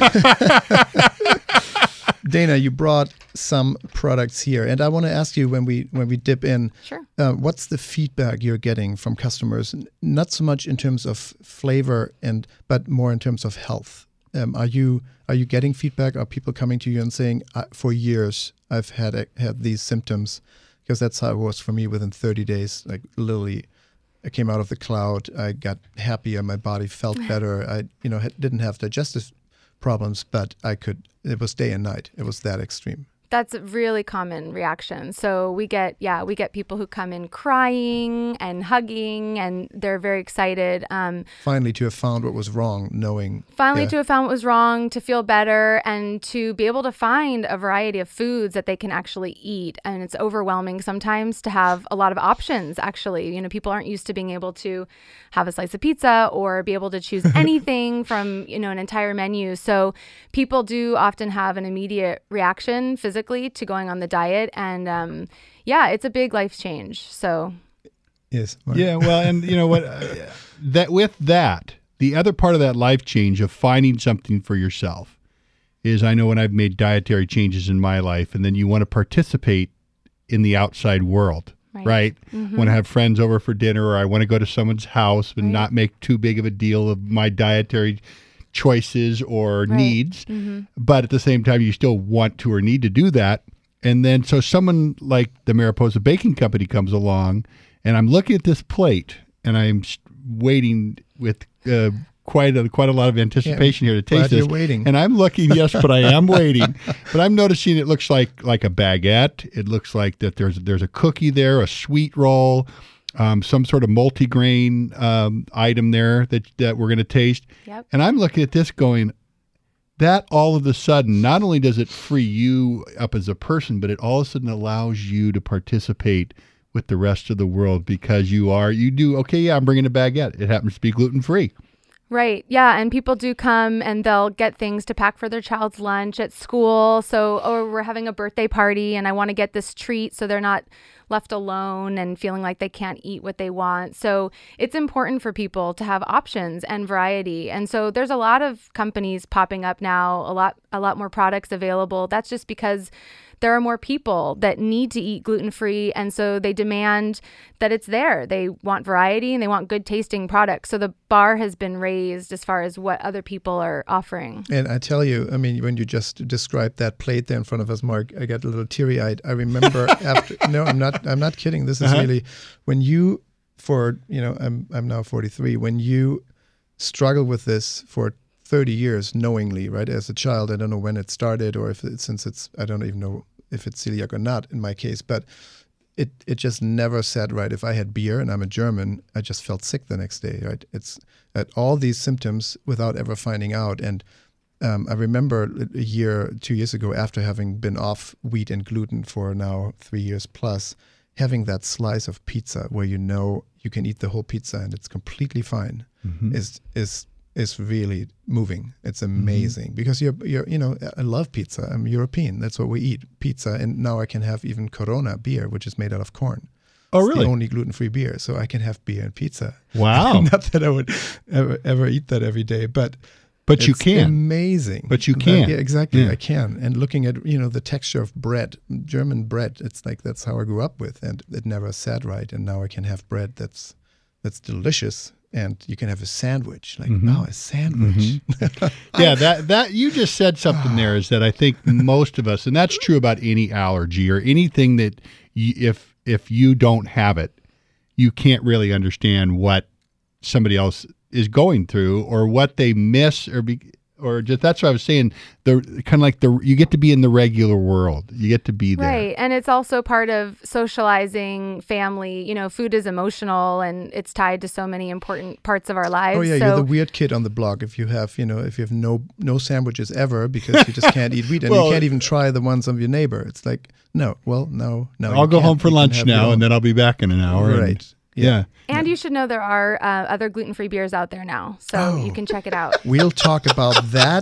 Dana, you brought some products here, and I want to ask you when we when we dip in, Sure. uh, what's the feedback you're getting from customers? N- Not so much in terms of flavor, and but more in terms of health. Um, are you are you getting feedback? Are people coming to you and saying, uh, "For years, I've had a, had these symptoms," because that's how it was for me. Within thirty days, like literally, I came out of the cloud. I got happier. My body felt better. I you know had, didn't have digestive problems, but I could. It was day and night. It was that extreme. That's a really common reaction. So we get, yeah, we get people who come in crying and hugging, and they're very excited. Um, Finally, to have found what was wrong, knowing. finally yeah. to have found what was wrong, to feel better, and to be able to find a variety of foods that they can actually eat. And it's overwhelming sometimes to have a lot of options, actually. You know, people aren't used to being able to have a slice of pizza or be able to choose anything from, you know, an entire menu. So people do often have an immediate reaction physically to going on the diet. And um, yeah, it's a big life change. So Yes. Mark. Yeah, well, and you know what? Uh, that with that, the other part of that life change of finding something for yourself is, I know when I've made dietary changes in my life, and then you want to participate in the outside world, right? right? Mhm. Want to have friends over for dinner, or I want to go to someone's house and Right. not make too big of a deal of my dietary choices or Right. needs, Mhm. but at the same time, you still want to or need to do that. And then, so someone like the Mariposa Baking Company comes along, and I'm looking at this plate, and I'm s- waiting with uh, quite a quite a lot of anticipation here to glad taste this. you're waiting. And I'm looking, yes, but I am waiting. But I'm noticing it looks like like a baguette. It looks like that there's there's a cookie there, a sweet roll, um, some sort of multigrain um, item there that that we're going to taste. Yep. And I'm looking at this going, that all of a sudden, not only does it free you up as a person, but it all of a sudden allows you to participate with the rest of the world, because you are, you do, okay, yeah, I'm bringing a baguette. It happens to be gluten-free. Right. Yeah. And people do come and they'll get things to pack for their child's lunch at school. So, oh, we're having a birthday party and I want to get this treat so they're not left alone and feeling like they can't eat what they want. So it's important for people to have options and variety. And so there's a lot of companies popping up now, a lot, a lot more products available. That's just because there are more people that need to eat gluten-free, and so they demand that it's there. They want variety and they want good tasting products. So the bar has been raised as far as what other people are offering. And I tell you, I mean, when you just described that plate there in front of us, Mark, I got a little teary-eyed. I remember after. No, I'm not. I'm not kidding. This is Uh-huh. really when you, for you know, I'm I'm now forty-three. When you struggle with this for thirty years knowingly, right? As a child, I don't know when it started, or if it, since it's, I don't even know if it's celiac or not in my case, but it it just never sat right. If I had beer and I'm a German, I just felt sick the next day, right? It's at all these symptoms without ever finding out. And um, I remember a year, two years ago, after having been off wheat and gluten for now three years plus, having that slice of pizza where you know you can eat the whole pizza and it's completely fine Mhm. is is is really moving. It's amazing because you're you're you know I love pizza. I'm European. That's what we eat, pizza. And now I can have even Corona beer, which is made out of corn. Oh, It's really? the only gluten-free beer, so I can have beer and pizza. Wow. Not that I would ever ever eat that every day, but But you it's can. amazing. But you Uh, can. yeah, exactly. Yeah. I can. And looking at you know the texture of bread, German bread, it's like that's how I grew up with, and it never sat right. And now I can have bread that's that's delicious. And you can have a sandwich, like Mhm. wow, a sandwich. Yeah, that that you just said something there is that I think most of us, and that's true about any allergy or anything that you, if if you don't have it, you can't really understand what somebody else is going through or what they miss or be or just that's what I was saying. The kind of like the you get to be in the regular world. You get to be there. Right. And it's also part of socializing, family. You know, food is emotional and it's tied to so many important parts of our lives. Oh yeah, so you're the weird kid on the block if you have, you know, if you have no no sandwiches ever because you just can't eat wheat and Well, you can't even try the ones of your neighbor. It's like, no, well, no, no. I'll you go can't. home for You can lunch have your now, own. and then I'll be back in an hour. and- Right. yeah. And you should know there are uh, other gluten-free beers out there now. So Oh. you can check it out. We'll talk about that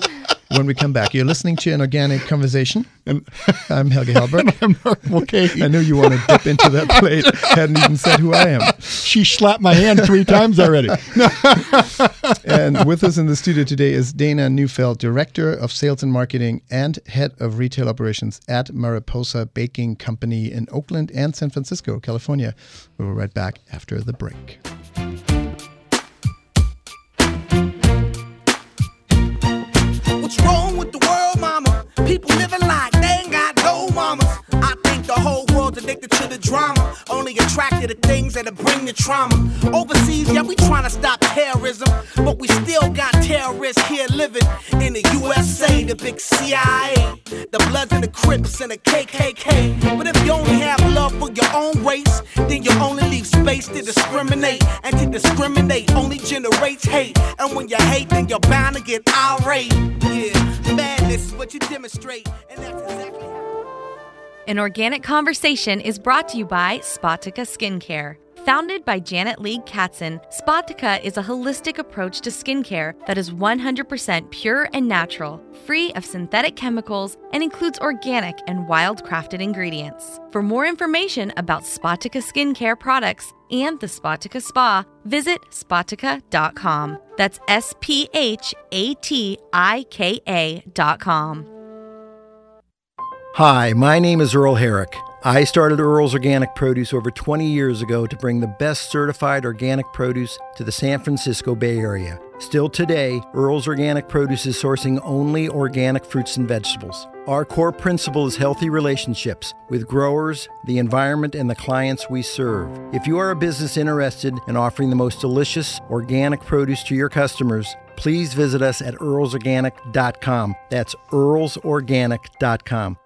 when we come back. You're listening to An Organic Conversation. I'm Helge Hellberg. I'm Mark Mulcahy. I know you want to dip into that plate. Hadn't even said who I am. She slapped my hand three times already. And with us in the studio today is Dana Neufeld, Director of Sales and Marketing and Head of Retail Operations at Mariposa Baking Company in Oakland and San Francisco, California. We'll be right back after the break. What's wrong with the world, mama? People living like they ain't got no mamas. I think the whole world's addicted to the drama, only attracted to things that'll bring the trauma. Overseas, yeah, we trying to stop terrorism, but we still got terrorists here living in the U S A, the big C I A, the Bloods and the Crips and the K K K. But if you only have love for your own race, then you only leave space to discriminate, and to discriminate only generates hate. And when you hate, then you're bound to get irate. Yeah, madness is what you demonstrate, and that's exactly how. An Organic Conversation is brought to you by Spotica Skincare. Founded by Janet Leigh Katzen, Spotica is a holistic approach to skincare that is one hundred percent pure and natural, free of synthetic chemicals, and includes organic and wild-crafted ingredients. For more information about Spotica Skincare products and the Spotica Spa, visit spotica dot com. That's S P H A T I K A dot com. Hi, my name is Earl Herrick. I started Earl's Organic Produce over twenty years ago to bring the best certified organic produce to the San Francisco Bay Area. Still today, Earl's Organic Produce is sourcing only organic fruits and vegetables. Our core principle is healthy relationships with growers, the environment, and the clients we serve. If you are a business interested in offering the most delicious organic produce to your customers, please visit us at earls organic dot com. That's earls organic dot com.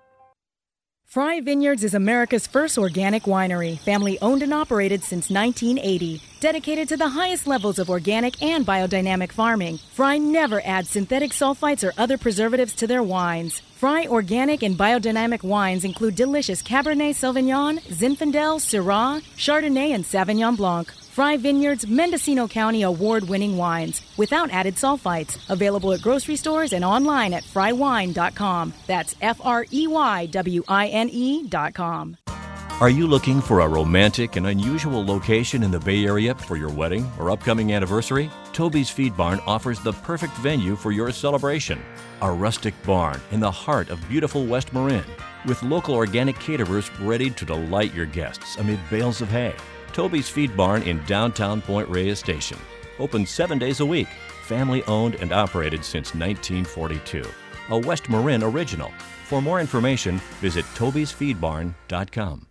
Fry Vineyards is America's first organic winery, family owned and operated since nineteen eighty. Dedicated to the highest levels of organic and biodynamic farming, Fry never adds synthetic sulfites or other preservatives to their wines. Fry organic and biodynamic wines include delicious Cabernet Sauvignon, Zinfandel, Syrah, Chardonnay, and Sauvignon Blanc. Fry Vineyards Mendocino County award-winning wines without added sulfites. Available at grocery stores and online at fry wine dot com. That's F R E Y W I N E dot com. Are you looking for a romantic and unusual location in the Bay Area for your wedding or upcoming anniversary? Toby's Feed Barn offers the perfect venue for your celebration. A rustic barn in the heart of beautiful West Marin, with local organic caterers ready to delight your guests amid bales of hay. Toby's Feed Barn in downtown Point Reyes Station. Open seven days a week. Family owned and operated since nineteen forty-two. A West Marin original. For more information, visit tobys feed barn dot com.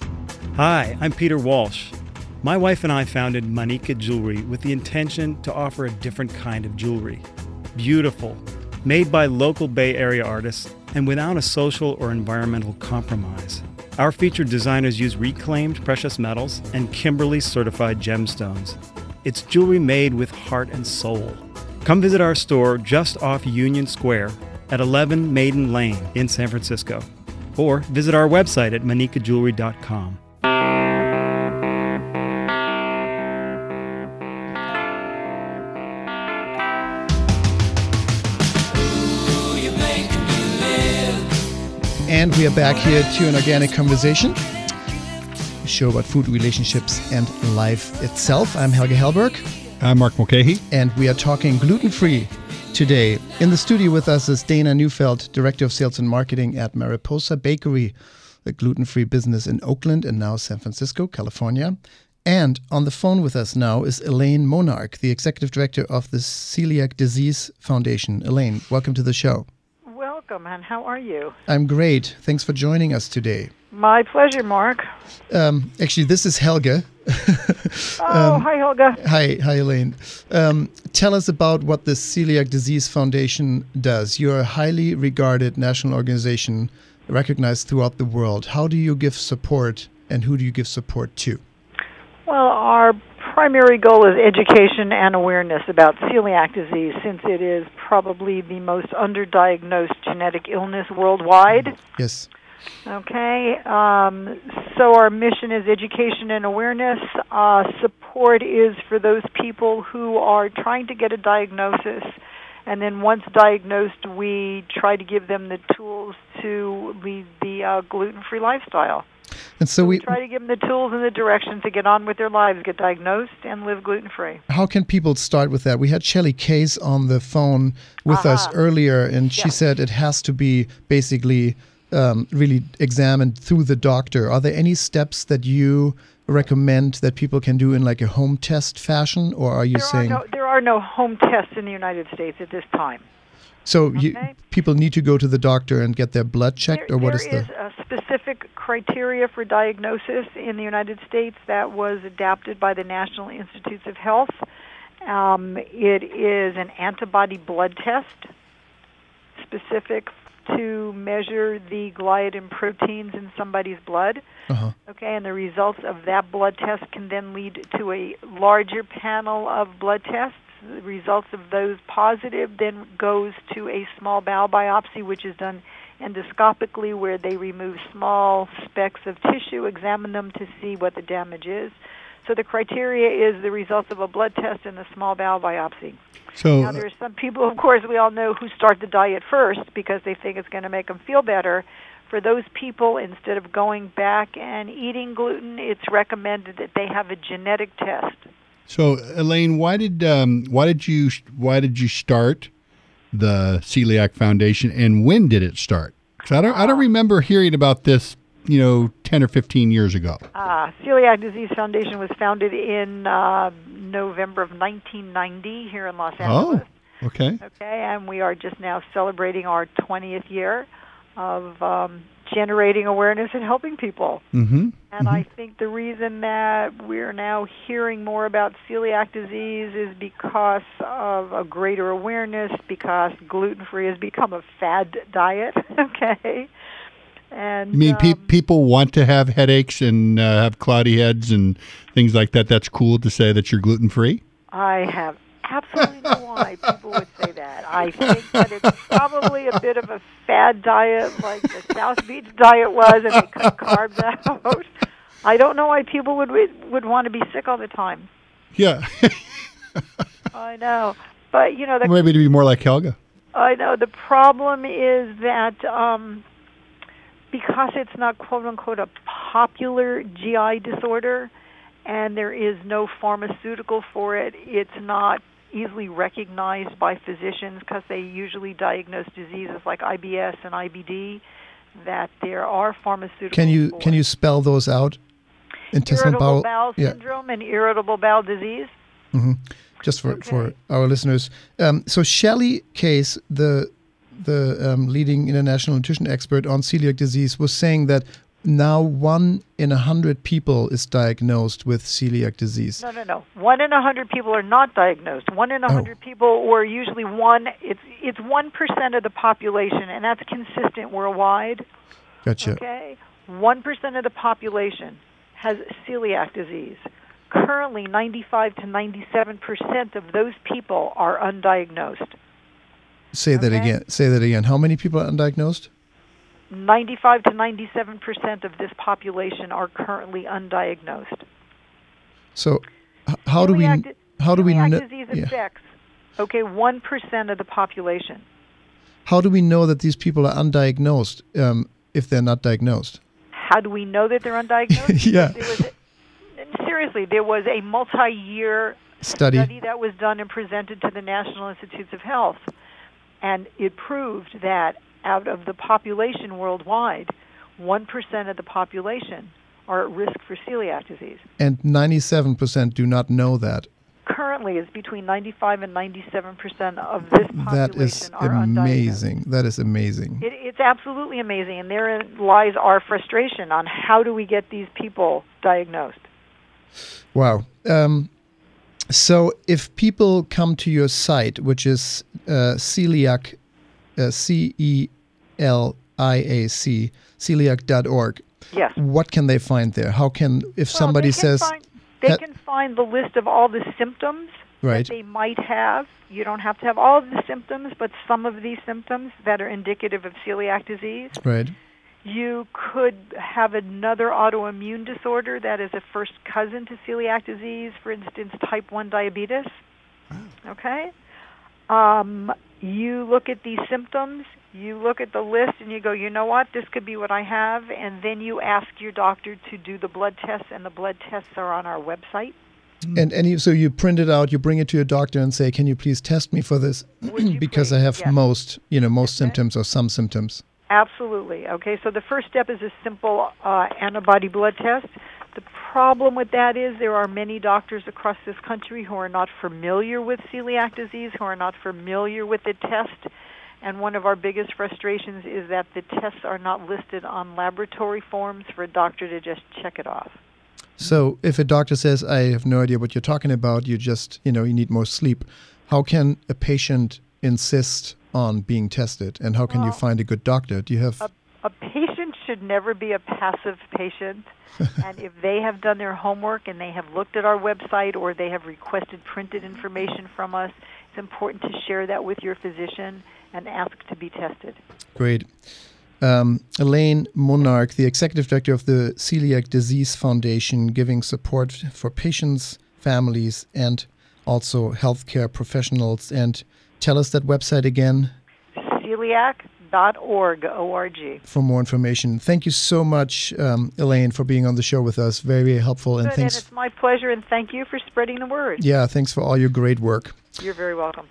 Hi, I'm Peter Walsh. My wife and I founded Manika Jewelry with the intention to offer a different kind of jewelry. Beautiful, made by local Bay Area artists, and without a social or environmental compromise. Our featured designers use reclaimed precious metals and Kimberly-certified gemstones. It's jewelry made with heart and soul. Come visit our store just off Union Square at eleven Maiden Lane in San Francisco. Or visit our website at manika jewelry dot com. And we are back here to An Organic Conversation, a show about food, relationships, and life itself. I'm Helge Hellberg. I'm Mark Mulcahy. And we are talking gluten-free today. In the studio with us is Dana Neufeld, Director of Sales and Marketing at Mariposa Bakery, a gluten-free business in Oakland and now San Francisco, California. And on the phone with us now is Elaine Monarch, the Executive Director of the Celiac Disease Foundation. Elaine, welcome to the show. Welcome, and how are you? I'm great. Thanks for joining us today. My pleasure, Mark. Um, actually, this is Helge. oh, um, hi, Helge. Hi, hi, Elaine. Um, tell us about what the Celiac Disease Foundation does. You're a highly regarded national organization recognized throughout the world. How do you give support, and who do you give support to? Well, our primary goal is education and awareness about celiac disease, since it is probably the most underdiagnosed genetic illness worldwide. Yes. Okay, um, so our mission is education and awareness. Uh, support is for those people who are trying to get a diagnosis And then once diagnosed, we try to give them the tools to lead the uh, gluten-free lifestyle. And so, so we, we try to give them the tools and the direction to get on with their lives, get diagnosed, and live gluten-free. How can people start with that? We had Shelley Case on the phone with uh-huh. us earlier, and she yes. said it has to be basically um, really examined through the doctor. Are there any steps that you recommend that people can do in like a home test fashion, or are you there saying... Are no, there are no home tests in the United States at this time. So okay? you, people need to go to the doctor and get their blood checked, there, or what there is the... There is a specific criteria for diagnosis in the United States that was adapted by the National Institutes of Health. Um, it is an antibody blood test specific to measure the gliadin proteins in somebody's blood. Uh-huh. Okay, and the results of that blood test can then lead to a larger panel of blood tests. The results of those positive then goes to a small bowel biopsy, which is done endoscopically, where they remove small specks of tissue, examine them to see what the damage is. So the criteria is the results of a blood test and a small bowel biopsy. So now, there are some people, of course, we all know, who start the diet first because they think it's going to make them feel better. For those people, instead of going back and eating gluten, it's recommended that they have a genetic test. So, Elaine, why did um, why did you why did you start the Celiac Foundation, and when did it start? Because I don't I don't remember hearing about this, you know, ten or fifteen years ago. Uh, Celiac Disease Foundation was founded in uh, November of nineteen ninety here in Los Angeles. Oh, okay. Okay, and we are just now celebrating our twentieth year of um, generating awareness and helping people. Mm-hmm. And mm-hmm. I think the reason that we're now hearing more about celiac disease is because of a greater awareness, because gluten-free has become a fad diet, okay? And you mean pe- um, people want to have headaches and uh, have cloudy heads and things like that? That's cool to say that you're gluten-free? I have absolutely no why people would say that. I think that it's probably a bit of a fad diet like the South Beach diet was, and they cut carbs out. I don't know why people would would want to be sick all the time. Yeah. I know. But, you know... The, Maybe to be more like Helga. I know. The problem is that um, because it's not, quote-unquote, a popular G I disorder, and there is no pharmaceutical for it, it's not easily recognized by physicians because they usually diagnose diseases like I B S and I B D, that there are pharmaceuticals Can you for can you spell those out? Intestinal irritable bowel, bowel yeah. syndrome and irritable bowel disease. Mm-hmm. Just for, Okay. for our listeners. Um, so Shelley Case, the the um, leading international nutrition expert on celiac disease, was saying that now one in a hundred people is diagnosed with celiac disease. No, no, no. One in a hundred people are not diagnosed. One in a Oh. hundred people, or usually one. It's it's one percent of the population, and that's consistent worldwide. Gotcha. Okay, one percent of the population has celiac disease. Currently, ninety-five to ninety-seven percent of those people are undiagnosed. Say that Okay. again. Say that again. How many people are undiagnosed? ninety-five to ninety-seven percent of this population are currently undiagnosed. So, h- how do we Celiac di- how do we celiac kn- disease yeah. affects okay one percent of the population. how do we know that these people are undiagnosed um, if they're not diagnosed? How do we know that they're undiagnosed? Yeah. There was a, seriously, there was a multi-year Study. study that was done and presented to the National Institutes of Health, and it proved that out of the population worldwide, one percent of the population are at risk for celiac disease. And ninety-seven percent do not know that. Currently, it's between ninety-five and ninety-seven percent of this population That is are undiagnosed. amazing. That is amazing. It, it's absolutely amazing, and therein lies our frustration on how do we get these people diagnosed. Wow. Um, so if people come to your site, which is uh, celiac, uh, C E L I A C, celiac dot org, Yes. what can they find there? How can, if Well, somebody they can says... find, they that- can find the list of all the symptoms Right. that they might have. You don't have to have all of the symptoms, but some of these symptoms that are indicative of celiac disease. Right. You could have another autoimmune disorder that is a first cousin to celiac disease, for instance, type one diabetes. Okay? Um, you look at these symptoms, you look at the list, and you go, you know what, this could be what I have, and then you ask your doctor to do the blood tests, and the blood tests are on our website. And and you, so you print it out, you bring it to your doctor and say, can you please test me for this? Because I have Yes. most, you know, most symptoms or some symptoms. Absolutely. Okay, so the first step is a simple uh, antibody blood test. The problem with that is there are many doctors across this country who are not familiar with celiac disease, who are not familiar with the test. And one of our biggest frustrations is that the tests are not listed on laboratory forms for a doctor to just check it off. So if a doctor says, I have no idea what you're talking about, you just, you know, you need more sleep, how can a patient insist on being tested? And how can Well, you find a good doctor? Do you have... A, a patient should never be a passive patient. And if they have done their homework and they have looked at our website or they have requested printed information from us, it's important to share that with your physician and ask to be tested. Great. Um, Elaine Monarch, the Executive Director of the Celiac Disease Foundation, giving support for patients, families, and also healthcare professionals. And tell us that website again. celiac dot org, O R G. For more information. Thank you so much, um, Elaine, for being on the show with us. Very, very helpful. And Good, thanks. and it's my pleasure, and thank you for spreading the word. Yeah, thanks for all your great work. You're very welcome.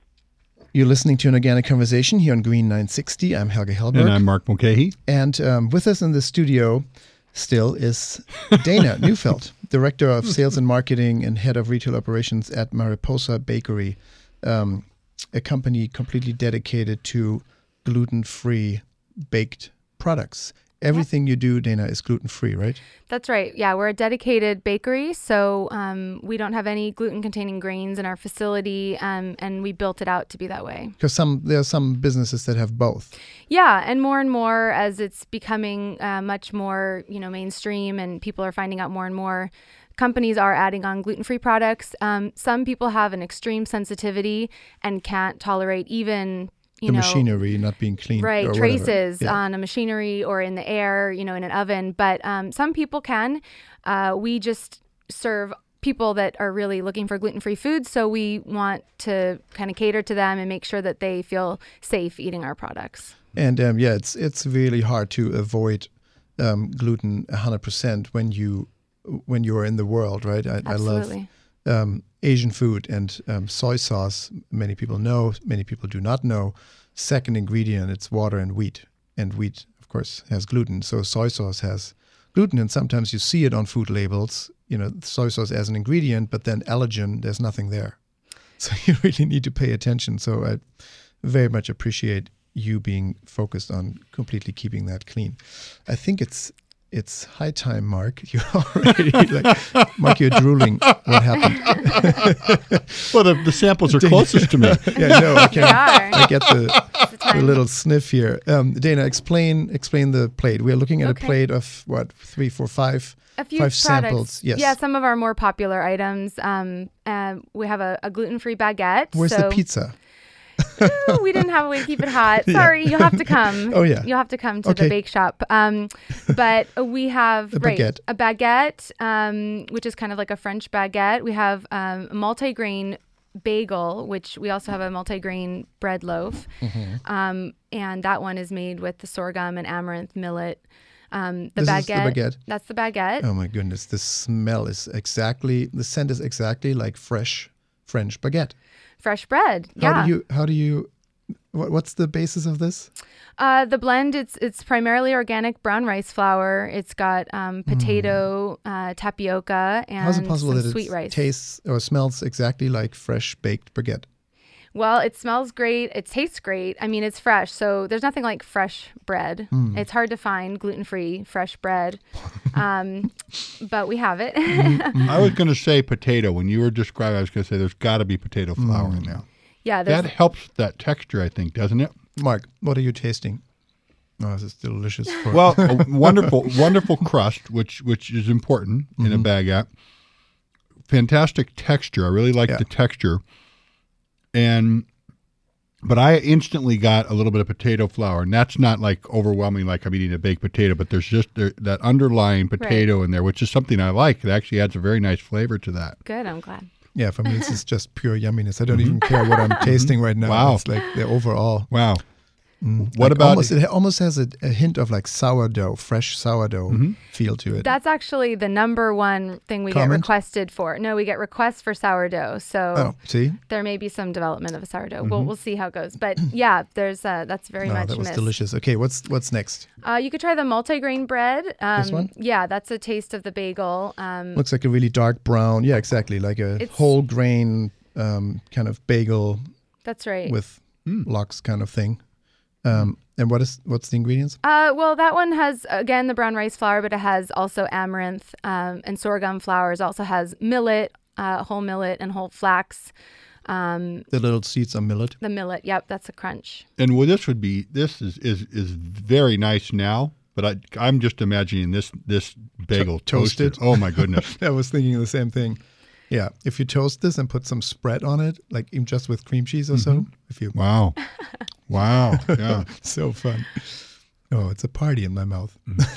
You're listening to an Organic Conversation here on Green nine sixty. I'm Helge Hellberg. And I'm Mark Mulcahy. And um, with us in the studio still is Dana Neufeld, Director of Sales and Marketing and Head of Retail Operations at Mariposa Bakery, um, a company completely dedicated to gluten-free baked products. Everything you do, Dana, is gluten-free, right? That's right. Yeah, we're a dedicated bakery, so um, we don't have any gluten-containing grains in our facility, um, and we built it out to be that way. Because some there are some businesses that have both. Yeah, and more and more as it's becoming uh, much more, you know, mainstream, and people are finding out more and more, companies are adding on gluten-free products. Um, some people have an extreme sensitivity and can't tolerate even You the know, machinery not being cleaned. right, or traces yeah. on a machinery or in the air, you know, in an oven. But um, some people can. Uh, we just serve people that are really looking for gluten-free foods, so we want to kind of cater to them and make sure that they feel safe eating our products. And um, yeah, it's it's really hard to avoid um, gluten one hundred percent when you when you are in the world, right? I, Absolutely. I love um, Asian food and um, soy sauce. Many people know, many people do not know. Second ingredient, it's water and wheat. And wheat, of course, has gluten. So soy sauce has gluten. And sometimes you see it on food labels, you know, soy sauce as an ingredient, but then allergen, there's nothing there. So you really need to pay attention. So I very much appreciate you being focused on completely keeping that clean. I think it's It's high time, Mark. You're already like, Mark, you're drooling. What happened? Well, the, the samples are closest to me. Yeah, no, I can. They are. I get the, It's the the time. little sniff here. Um, Dana, explain explain the plate. We are looking at Okay. a plate of what three, four, five, A few five products. samples. Yes. Yeah, some of our more popular items. Um, uh, we have a, a gluten-free baguette. Where's so the pizza? Ooh, we didn't have a way to keep it hot. Yeah. Sorry, you'll have to come. Oh, yeah. You'll have to come to Okay. the bake shop. Um, but we have A right, baguette. a baguette, um, which is kind of like a French baguette. We have um, a multi-grain bagel, which we also have a multi-grain bread loaf. Mm-hmm. Um, and that one is made with the sorghum and amaranth millet. Um, the This baguette, is the baguette. That's the baguette. Oh my goodness, the smell is exactly, the scent is exactly like fresh French baguette. Fresh bread. Yeah. How do you, how do you, what, what's the basis of this? Uh, the blend, it's it's primarily organic brown rice flour. It's got um, potato, uh, tapioca, and Mm. How is it possible some that sweet it rice. tastes or smells exactly like fresh baked baguette? Well, it smells great. It tastes great. I mean, it's fresh. So there's nothing like fresh bread. Mm. It's hard to find gluten-free fresh bread, um, but we have it. I was going to say potato. When you were describing, I was going to say there's got to be potato flour in there. Yeah, there's- That helps that texture, I think, doesn't it? Mark, what are you tasting? Oh, this is delicious. For Well, a wonderful, wonderful crust, which which is important in a Mhm. baguette. Fantastic texture. I really like Yeah. the texture. And but I instantly got a little bit of potato flour, and that's not like overwhelming, like I'm eating a baked potato. But there's just there, that underlying potato in there, which is something I like. It actually adds a very nice flavor to that. Good. I'm glad. Yeah, for me, this is just pure yumminess. I don't Mhm. even care what I'm tasting right now. Wow. It's like the overall. Wow. Mm. What Like about- almost, it almost has a, a hint of like sourdough, fresh sourdough Mhm. feel to it. That's actually the number one thing we get Comment? requested for. No, we get requests for sourdough. So Oh, see? there may be some development of a sourdough. We'll Mhm. we'll see how it goes. But yeah, there's uh, that's very Oh, much that was missed. delicious. Okay, what's what's next? Uh, you could try the multigrain bread. Um, This one? Yeah, that's a taste of the bagel. Um, Looks like a really dark brown. Yeah, exactly. Like a It's- whole grain um, kind of bagel. That's right. With lox kind of thing. Um, and what is what's the ingredients? Uh, well, that one has, again, the brown rice flour, but it has also amaranth um, and sorghum flours. Also has millet, uh, whole millet and whole flax. Um, The little seeds of millet. the millet, yep, that's a crunch. And well, this would be this is is is very nice now, but I I'm just imagining this this bagel To- toasted. Oh my goodness! I was thinking the same thing. Yeah, if you toast this and put some spread on it, like even just with cream cheese or so, Mhm. if you Wow, wow, yeah, so fun. Oh, it's a party in my mouth,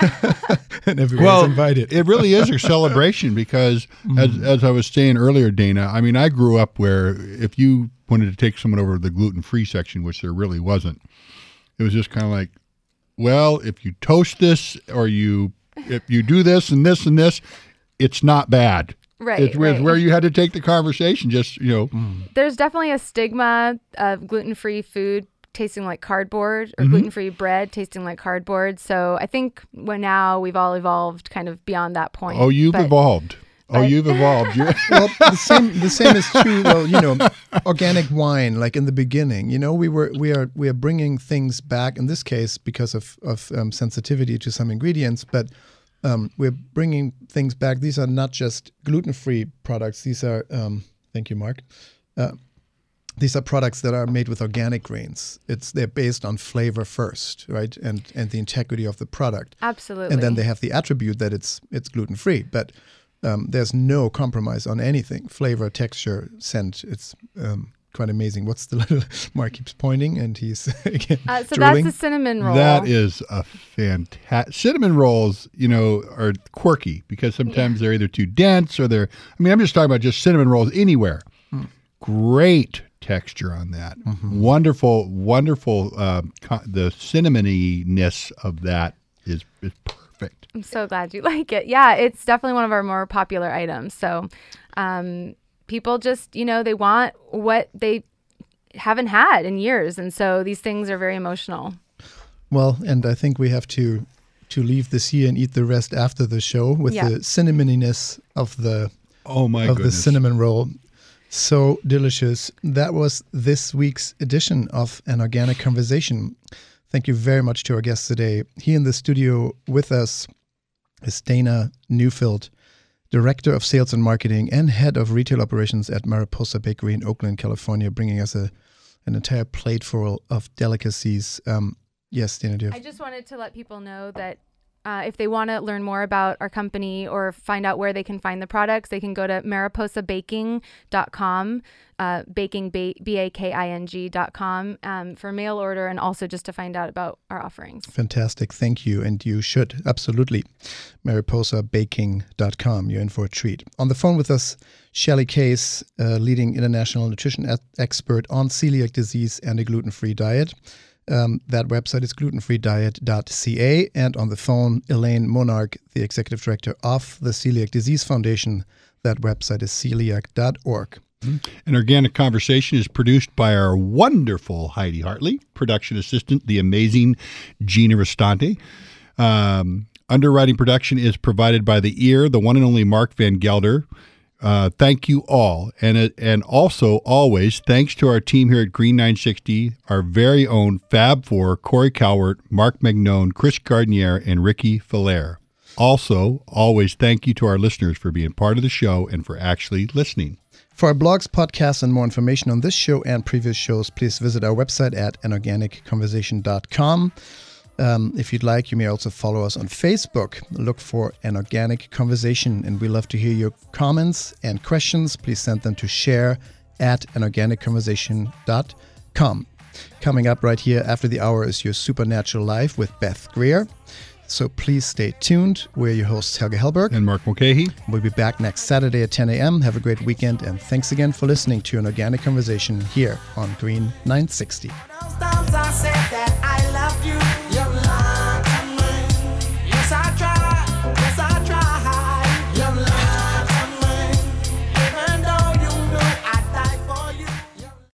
and everyone's well, invited. it really is a celebration because, as Mm. as I was saying earlier, Dana, I mean, I grew up where if you wanted to take someone over to the gluten-free section, which there really wasn't, it was just kind of like, well, if you toast this or you if you do this and this and this, it's not bad. Right, It's where, right. where you had to take the conversation, just, you know. There's definitely a stigma of gluten-free food tasting like cardboard or Mhm. gluten-free bread tasting like cardboard. So I think when now we've all evolved kind of beyond that point. Oh, you've But- evolved. Oh, but- you've evolved. You're- Well, the same the same is true. Well, you know, organic wine, like in the beginning, you know, we were we are we are bringing things back in this case because of of um, sensitivity to some ingredients, but um, we're bringing things back. These are not just gluten-free products. These are um, thank you, Mark. Uh, these are products that are made with organic grains. It's they're based on flavor first, right, and and the integrity of the product. Absolutely. And then they have the attribute that it's it's gluten-free, but um, there's no compromise on anything. Flavor, texture, scent. It's um, quite amazing. What's the little Mark keeps pointing and he's again Uh, so drooling. that's the cinnamon roll. That is a fantastic. Cinnamon rolls, you know, are quirky because sometimes they're either too dense or they're. I mean, I'm just talking about just cinnamon rolls anywhere. Mm. Great texture on that. Mm-hmm. Wonderful, wonderful. Uh, co- the cinnamoniness of that is is perfect. I'm so glad you like it. Yeah, it's definitely one of our more popular items. So um, people just, you know, they want what they haven't had in years. And so these things are very emotional. Well, and I think we have to to leave this here and eat the rest after the show with Yeah. the cinnamoniness of the Oh my of the goodness. cinnamon roll. So delicious. That was this week's edition of An Organic Conversation. Thank you very much to our guests today. Here in the studio with us is Dana Neufeld, Director of Sales and Marketing and Head of Retail Operations at Mariposa Bakery in Oakland, California, bringing us a an entire plate full of delicacies. Um, yes, Dana, do you have I just wanted to let people know that uh, if they want to learn more about our company or find out where they can find the products, they can go to mariposa baking dot com, uh, baking, B A K I N G dot com um, for mail order and also just to find out about our offerings. Fantastic. Thank you. And you should. Absolutely. mariposa baking dot com. You're in for a treat. On the phone with us, Shelley Case, uh, leading international nutrition e- expert on celiac disease and a gluten-free diet. Um, that website is gluten free diet dot c a. And on the phone, Elaine Monarch, the executive director of the Celiac Disease Foundation. That website is celiac dot org. An Organic Conversation is produced by our wonderful Heidi Hartley, production assistant, the amazing Gina Restante. Um, underwriting production is provided by the ear, the one and only Mark Van Gelder. Uh, thank you all. And uh, and also, always, thanks to our team here at Green nine sixty, our very own Fab Four, Corey Cowart, Mark Magnone, Chris Gardnier, and Ricky Filaire. Also, always thank you to our listeners for being part of the show and for actually listening. For our blogs, podcasts, and more information on this show and previous shows, please visit our website at an organic conversation dot com. Um, if you'd like, you may also follow us on Facebook. Look for An Organic Conversation, and we love to hear your comments and questions. Please send them to share at an organic conversation dot com. Coming up right here after the hour is your Supernatural Life with Beth Greer. So please stay tuned. We're your hosts, Helge Hellberg and Mark Mulcahy. We'll be back next Saturday at ten a.m. Have a great weekend, and thanks again for listening to An Organic Conversation here on Green nine sixty.